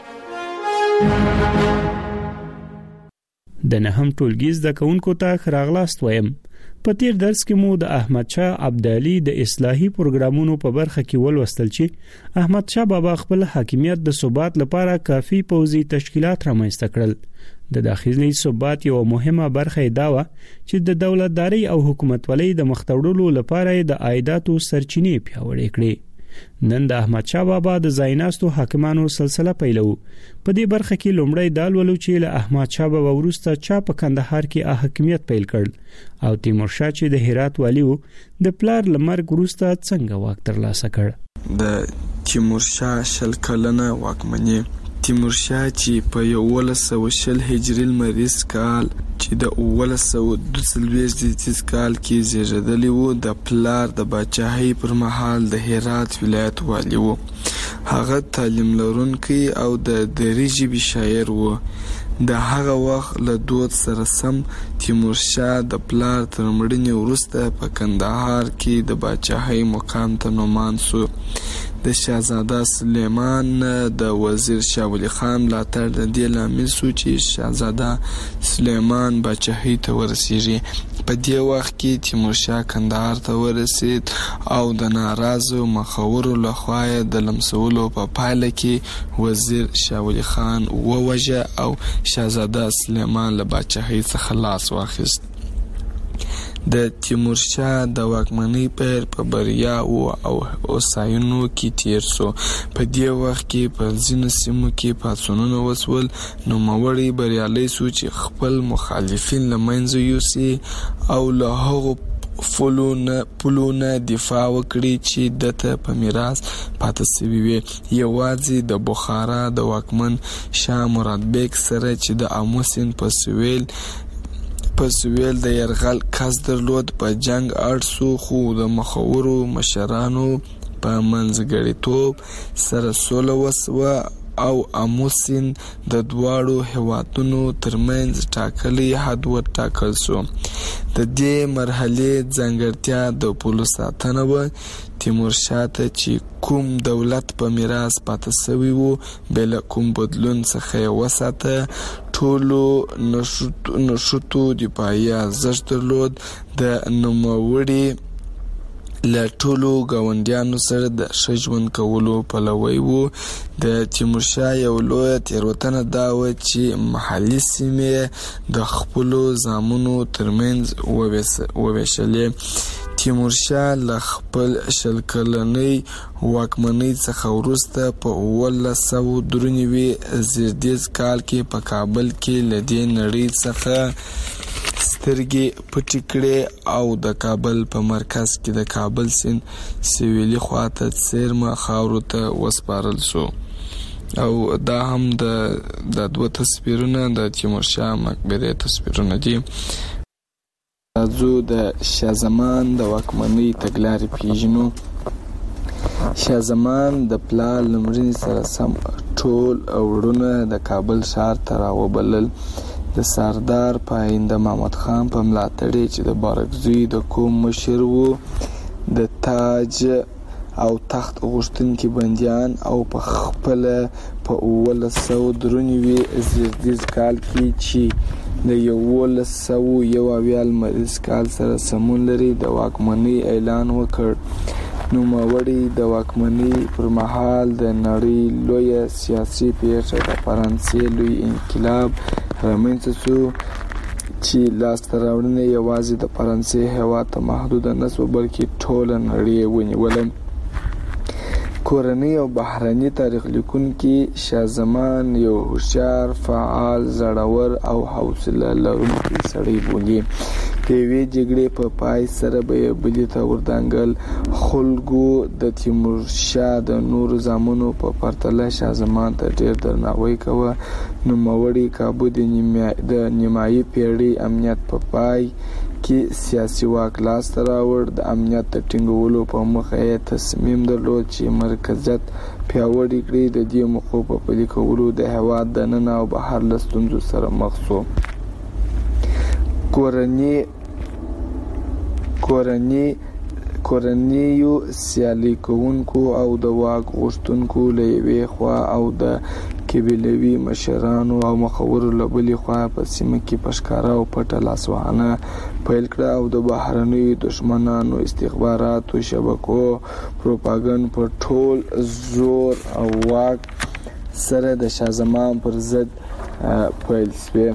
د نهم ټولګي زده کوونکو ته راغلاست وایم. په تیر درس کې مو د احمد شاه ابدالي د اصلاحي پروګرامونو په برخه کې ولوستل چې احمد شاه بابا خپل حاکمیت د ثبات لپاره کافي پوځي تشکیلات رامنځته کړل. د داخلي ثبات یو مهمه برخه دا و چې د دولتداري او حکومتولۍ د مختوړلو لپاره د عایداتو سرچینې پیاوړې کړې. نن د احمد شاه بابا د ځایناستو حاکمانو سلسله پیلو. په دې برخه کې لومړی دالولو چې له احمد شاه بابا وروسته چا په کندهار کې حاکمیت پیل کړ او تیمور شاه چې د هرات والی و د پلار لمرګ وروسته څنګه واک ترلاسه کړ. د تیمور شاه شل کلنه واکمني تیمور شاه چې په 1120 هجری لمریز کال چې د 1142 کال کې زیږیدلی و د پلار د بادشاهۍ پر مهال د هرات ولایت والی و. هغه تعلیم لرونکی او د دري ژبې شاعر و. د هغه وخت له دود سره سم تیمور شاه د پلار تر مړینې وروسته په کندهار کې د بادشاهۍ مقام ته نومان سو. د شاهزاده سلیمان د وزیر شاه ولی خان ملاتړ د دې لامل سو چې شاهزاده سلیمان بادشاهۍ ته ورسیږي. په دې وخت کې تیمور شاه کندهار ته ورسید او د ناراضو مخورو لخوا د لمسولو په پایله کې وزیر شاه ولی خان ووژه او شاهزاده سلیمان له بادشاهۍ څخه لاس واخیست. د تیمور شاه د واکمنۍ پیر په بریا او اوساینو کې تیر سو. په دې وخت کې په ځینو سیمو کې پاڅونونه وسول، نو موري بریالي سو چې خپل مخالفین له منځه یوسي او له هغو پلونه دفاع وکړي چې دته په میراث پاتې شوي وي. یوازې د بخارا د واکمن شاه مراد بیگ سره چې د اموسین په سویل د يرغل کس درلود په جنگ اړ سو، خو د مخورو مشرانو په منځګړیتوب سره سوله وسوه او اموسین د دواړو هیوادونو ترمنځ ټاکلي حد وټاکل سو. د دې مرحلې ځانګړتیا د پولو ساتنه و. تیمور شاه ته چې کوم دولت په میراث پاتې شوی و بل کوم بدلون څخه یې وساته. ټولو نشوتو دفاعي ارزښت درلود. د نوموړي له ټولو ګاونډیانو سره د ښه ژوند کولو پلوی و. د تیمور شاه یو لویه تېروتنه دا وه چې محلي سیمې د خپلو زامنو ترمنځ وویشلې. تیمور شاه له خپل شل کلنۍ واکمنۍ څخه وروسته په 1993 زیږدیز کال کې په کابل کې له دې نړۍ څخه سترګې پټې کړې او د کابل په مرکز کې د کابل سیند سویلي خواته څیرمه خاورو ته وسپارل سو. او دا هم د دوه تصویرونه د تیمور شاه مقبرې تصویرونه دي. راځو د شاه زمان د واکمنۍ تګلارې پیژنو. شاه زمان د پلار له مړینې سره سم ټول وروڼه د کابل ښار ته راوبلل. د سردار پاینده محمد خان په ملاتړ چې د بارکزوی د قوم مشر و، د تاج او تخت غوښتونکي بنديان او په خپل په 1993 زیږدیز کال کې چې د 1901 لمریز کال سره سمون لري د واکمنۍ اعلان وکړ. نوموړي د واکمنۍ پر مهال د نړۍ لویه سیاسي پیښه د فرانسې لوی انقلاب رامنځته شو چې لاسته راوړنې یوازې د فرانسې هېواد ته محدود نه شوه بلکې ټوله نړۍ ونیوله. کورنۍ او بهرني تاریخ لیکونکي شاه زمان یو هوښیار، فعال، زړور او حوصله لرونکی سړی بولي. د یوې جګړې په پای سره به یې بلې ته وردانګل. خلکو د تیمورشاه د نورو زامنو په پرتله شاه زمان ته ډېر درناوی کوه. نوموړي کابو د نیمایي پېړۍ امنیت په پای کې سیاسي واک لاسته راوړ. د امنیت د ټینګولو په موخه یې تصمیم درلود چې مرکزیت پیاوړی کړي. د دې موخو په پلي کولو د هېواد دننه او بهر له ستونزو سره مخ شو. کورنیو سیالي کوونکو او د واک غوښتونکو له یوې خوا او د قبیلوي مشرانو او مخورو له بلې خوا په سیمه کې په ښکاره او پټه لاسوهنه پیل کړه او د بهرنیو دښمنانو استخباراتو شبکو پروپاګند په ټول زور او واک سره د شاه زمان پر ضد پیل شوې.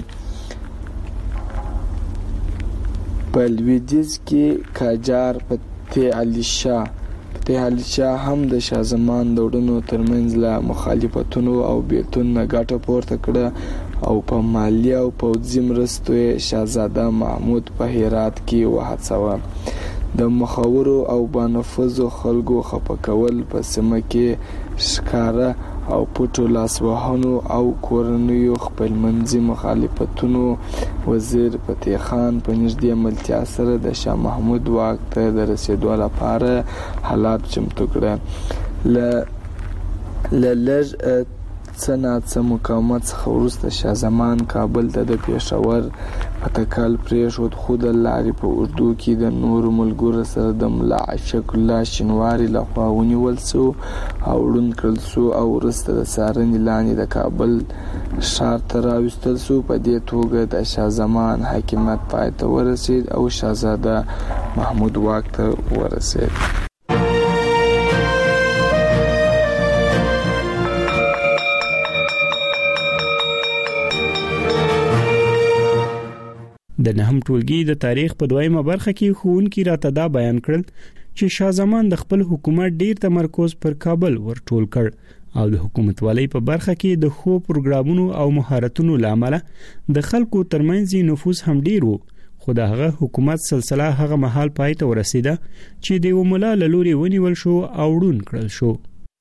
په لویدیځ کې قاجار فتح علي شاه هم د شاه زمان د وړونو ترمنځ له مخالفتونو او بیلتون نه ګټه پورته کړه او په مالي او پوځي مرستو یې شاهزاده محمود په هرات کې وهڅاوه. د مخورو او بانفوذو خلکو خفه کول په سیمه کې ښکاره او پټو لاسوهنو او کورنیو خپلمنځي مخالفتونو وزیر فتح خان په نږدې ملتیا سره د شاه محمود واک ته د رسېدو لپاره حالات چمتو کړه. له لږ څه ناڅه مقاومت څخه وروسته شاه زمان کابل ته د پېښور پتکل پرېښود، خو د لارې په اوږدو کې د نورو ملګرو سره د ملا عاشق الله شینواري لخوا ونیول شو او ړوند کړل شو او وروسته د څارنې لاندې د کابل ښار ته راوستل شو. په دې توګه د شاه زمان حاکمیت پای ته ورسېد او شاهزاده محمود واک ته ورسېد. د نهم ټولګي د تاریخ په دویمه برخه کې ښوونکي راته دا بیان کړل چې شاه زمان د خپل حکومت ډیر تمرکز پر کابل ورټول کړ او د حکومتوالۍ په برخه کې د ښو پروګرامونو او مهارتونو لامل د خلکو ترمنځ نفوذ هم ډیر وو. خو د هغه حکومت سلسله هغه مهال پای ته ورسیده چې د یو ملا له لوري ونیول شو او ړوند کړل شو.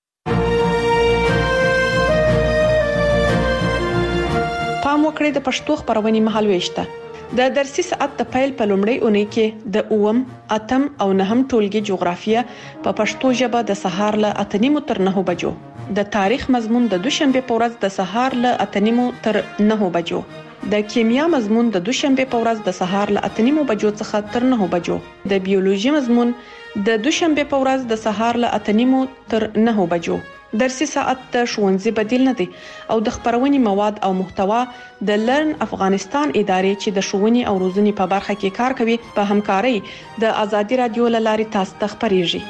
پام وکړئ د پښتو خبرونې مهال وېشته. د درسي ساعت د پیل په لومړۍ اونۍ کې د 8 او 9 ټولګي جغرافیه په پښتو ژبه د سهار له 8:30 تر 9 بجو، د تاریخ مضمون د دوشنبه په ورځ د سهار له 8:30 تر 9 بجو، د کیمیا مضمون د دوشنبه په ورځ د سهار له 8:30 بجو څخه تر 9 بجو، د بیولوژي مضمون د دوشنبه په ورځ د سهار له 8:30 تر 9 بجو. درسي ساعت د ښوونځي بدیل نه دی او د خبرونې مواد او محتوا د لرن افغانستان ادارې چې د ښوونې او روزنې په برخه کې کار کوي په همکارۍ د آزادي رادیو له لارې تاسو ته خبرېږي.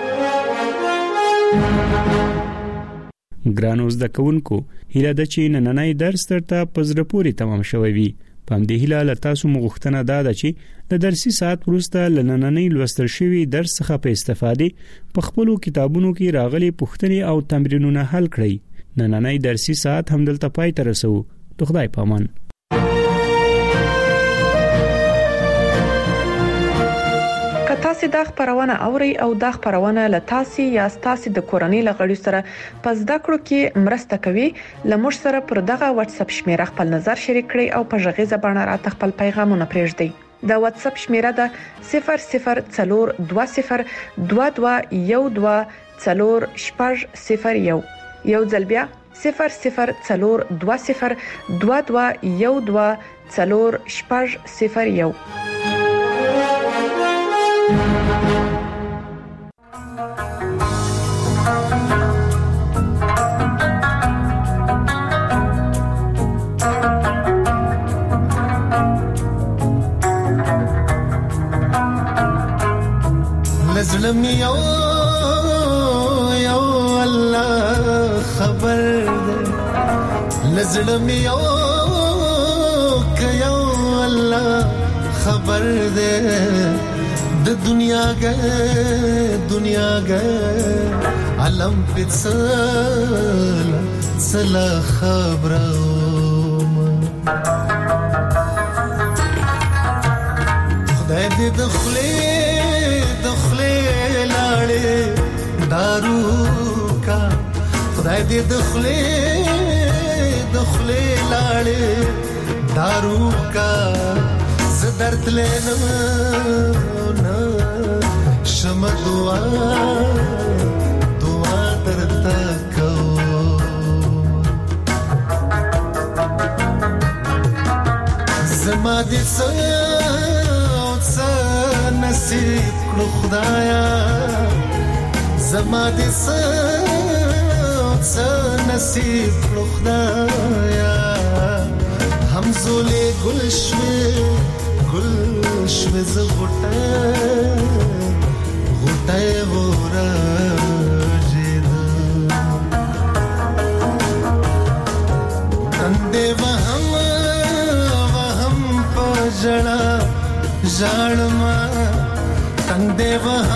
ګرانو زده کوونکو، هیله ده چې نننۍ درس ترته په زړه پورې تمام شوی وي. په همدې هیله له تاسو مغوښتنه ده چې د درسي ساعت وروسته له نننۍ لوستل شوي درس څخه په استفادې په خپلو کتابونو کې راغلي پوښتنې او تمرینونه حل کړئ. نننۍ درسي ساعت همدلته پای ته رسوو. د خدای په امان. تاسو دا خبرونه اوري او دا خبرونه له تاسو یا تاسو د کورنۍ لغړي سره په زده کړو کې مرسته کوي. لمر سره پر دغه واتس اپ شمیره خپل نظر شریک کړئ او په ژغې زبانه راته خپل پیغامونه پرېږدئ. د واتس اپ شمیره ده 004212124001. یو ځل بیا 004212124001. زلمی یو الله خبر ده لزلمی یو که یو الله خبر ده د دنیا گئے علم پڅلا خبرم خدای دې دخلې لاړې دارو کا خدای دې دخلې لاړې دارو کا زدرت لینو شم دعا درته کوم زما دې څه نصیب کړو خدایا زما دې څه نصیب کړو خدایا همزولې ګل شوې ز غټه ورجید اندې وهم پجړه ژړما اندې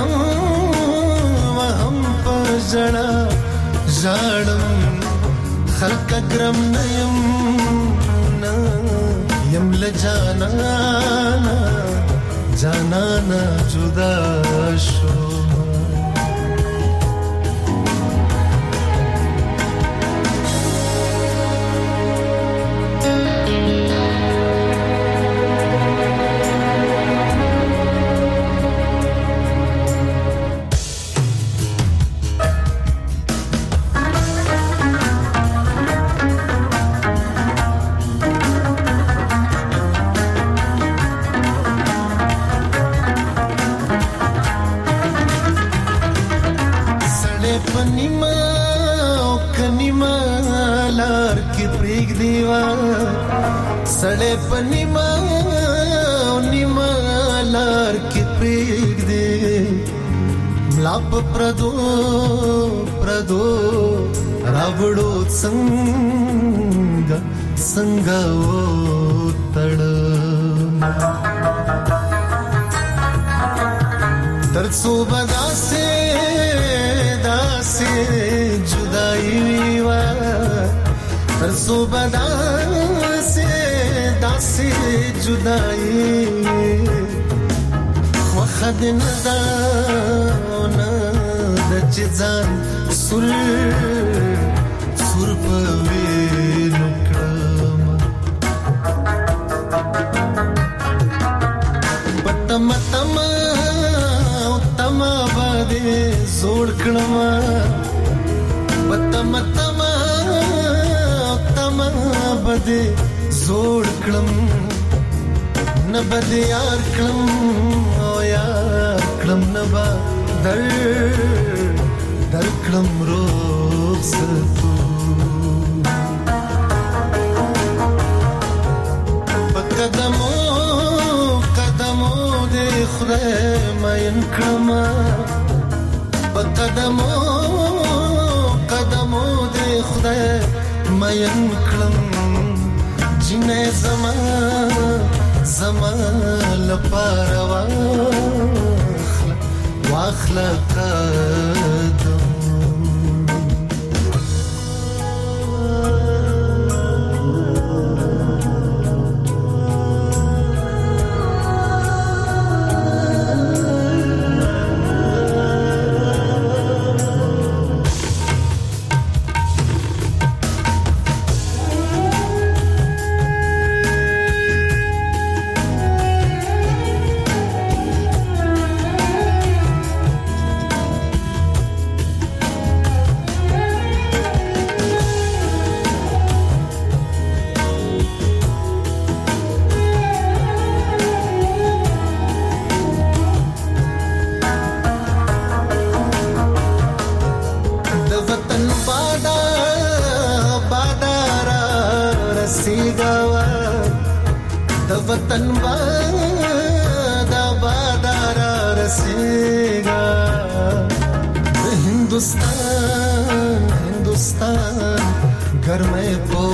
وهم پجړه ژړم خلق کرم نیم لجانا جدا شو सड़े पनीमा लार के प्रेग दे मलाप प्रदो रावड़ो संगा ओ तड़ तरसो बदा से जुदाई वा तरसो बदा से जुदाई وخد نداونا د چزان سر پوي نکړم پتم باندې زوړ کړم پتم باندې زوړ کړم نبد یار کړم او یار کړم نبا در کړم رخصتو قدمو دې خدای ماین کړم قدمو دې خدای ماین کړم جنې زما لپاره واخله قدم वतन बादा रसेगा هندوستان هندوستان ګرمه په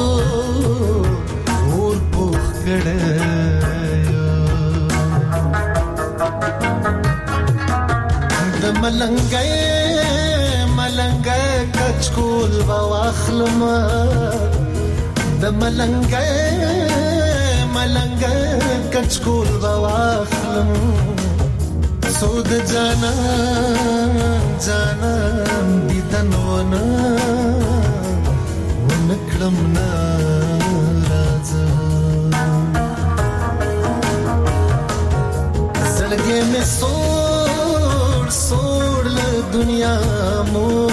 اور پوخ کړه د ملنګي کچکول واخلم د ملنګي کچکول واخلم سود جانا دیدن ونکړم ناراض زړګې مې سوړ له دنیا مو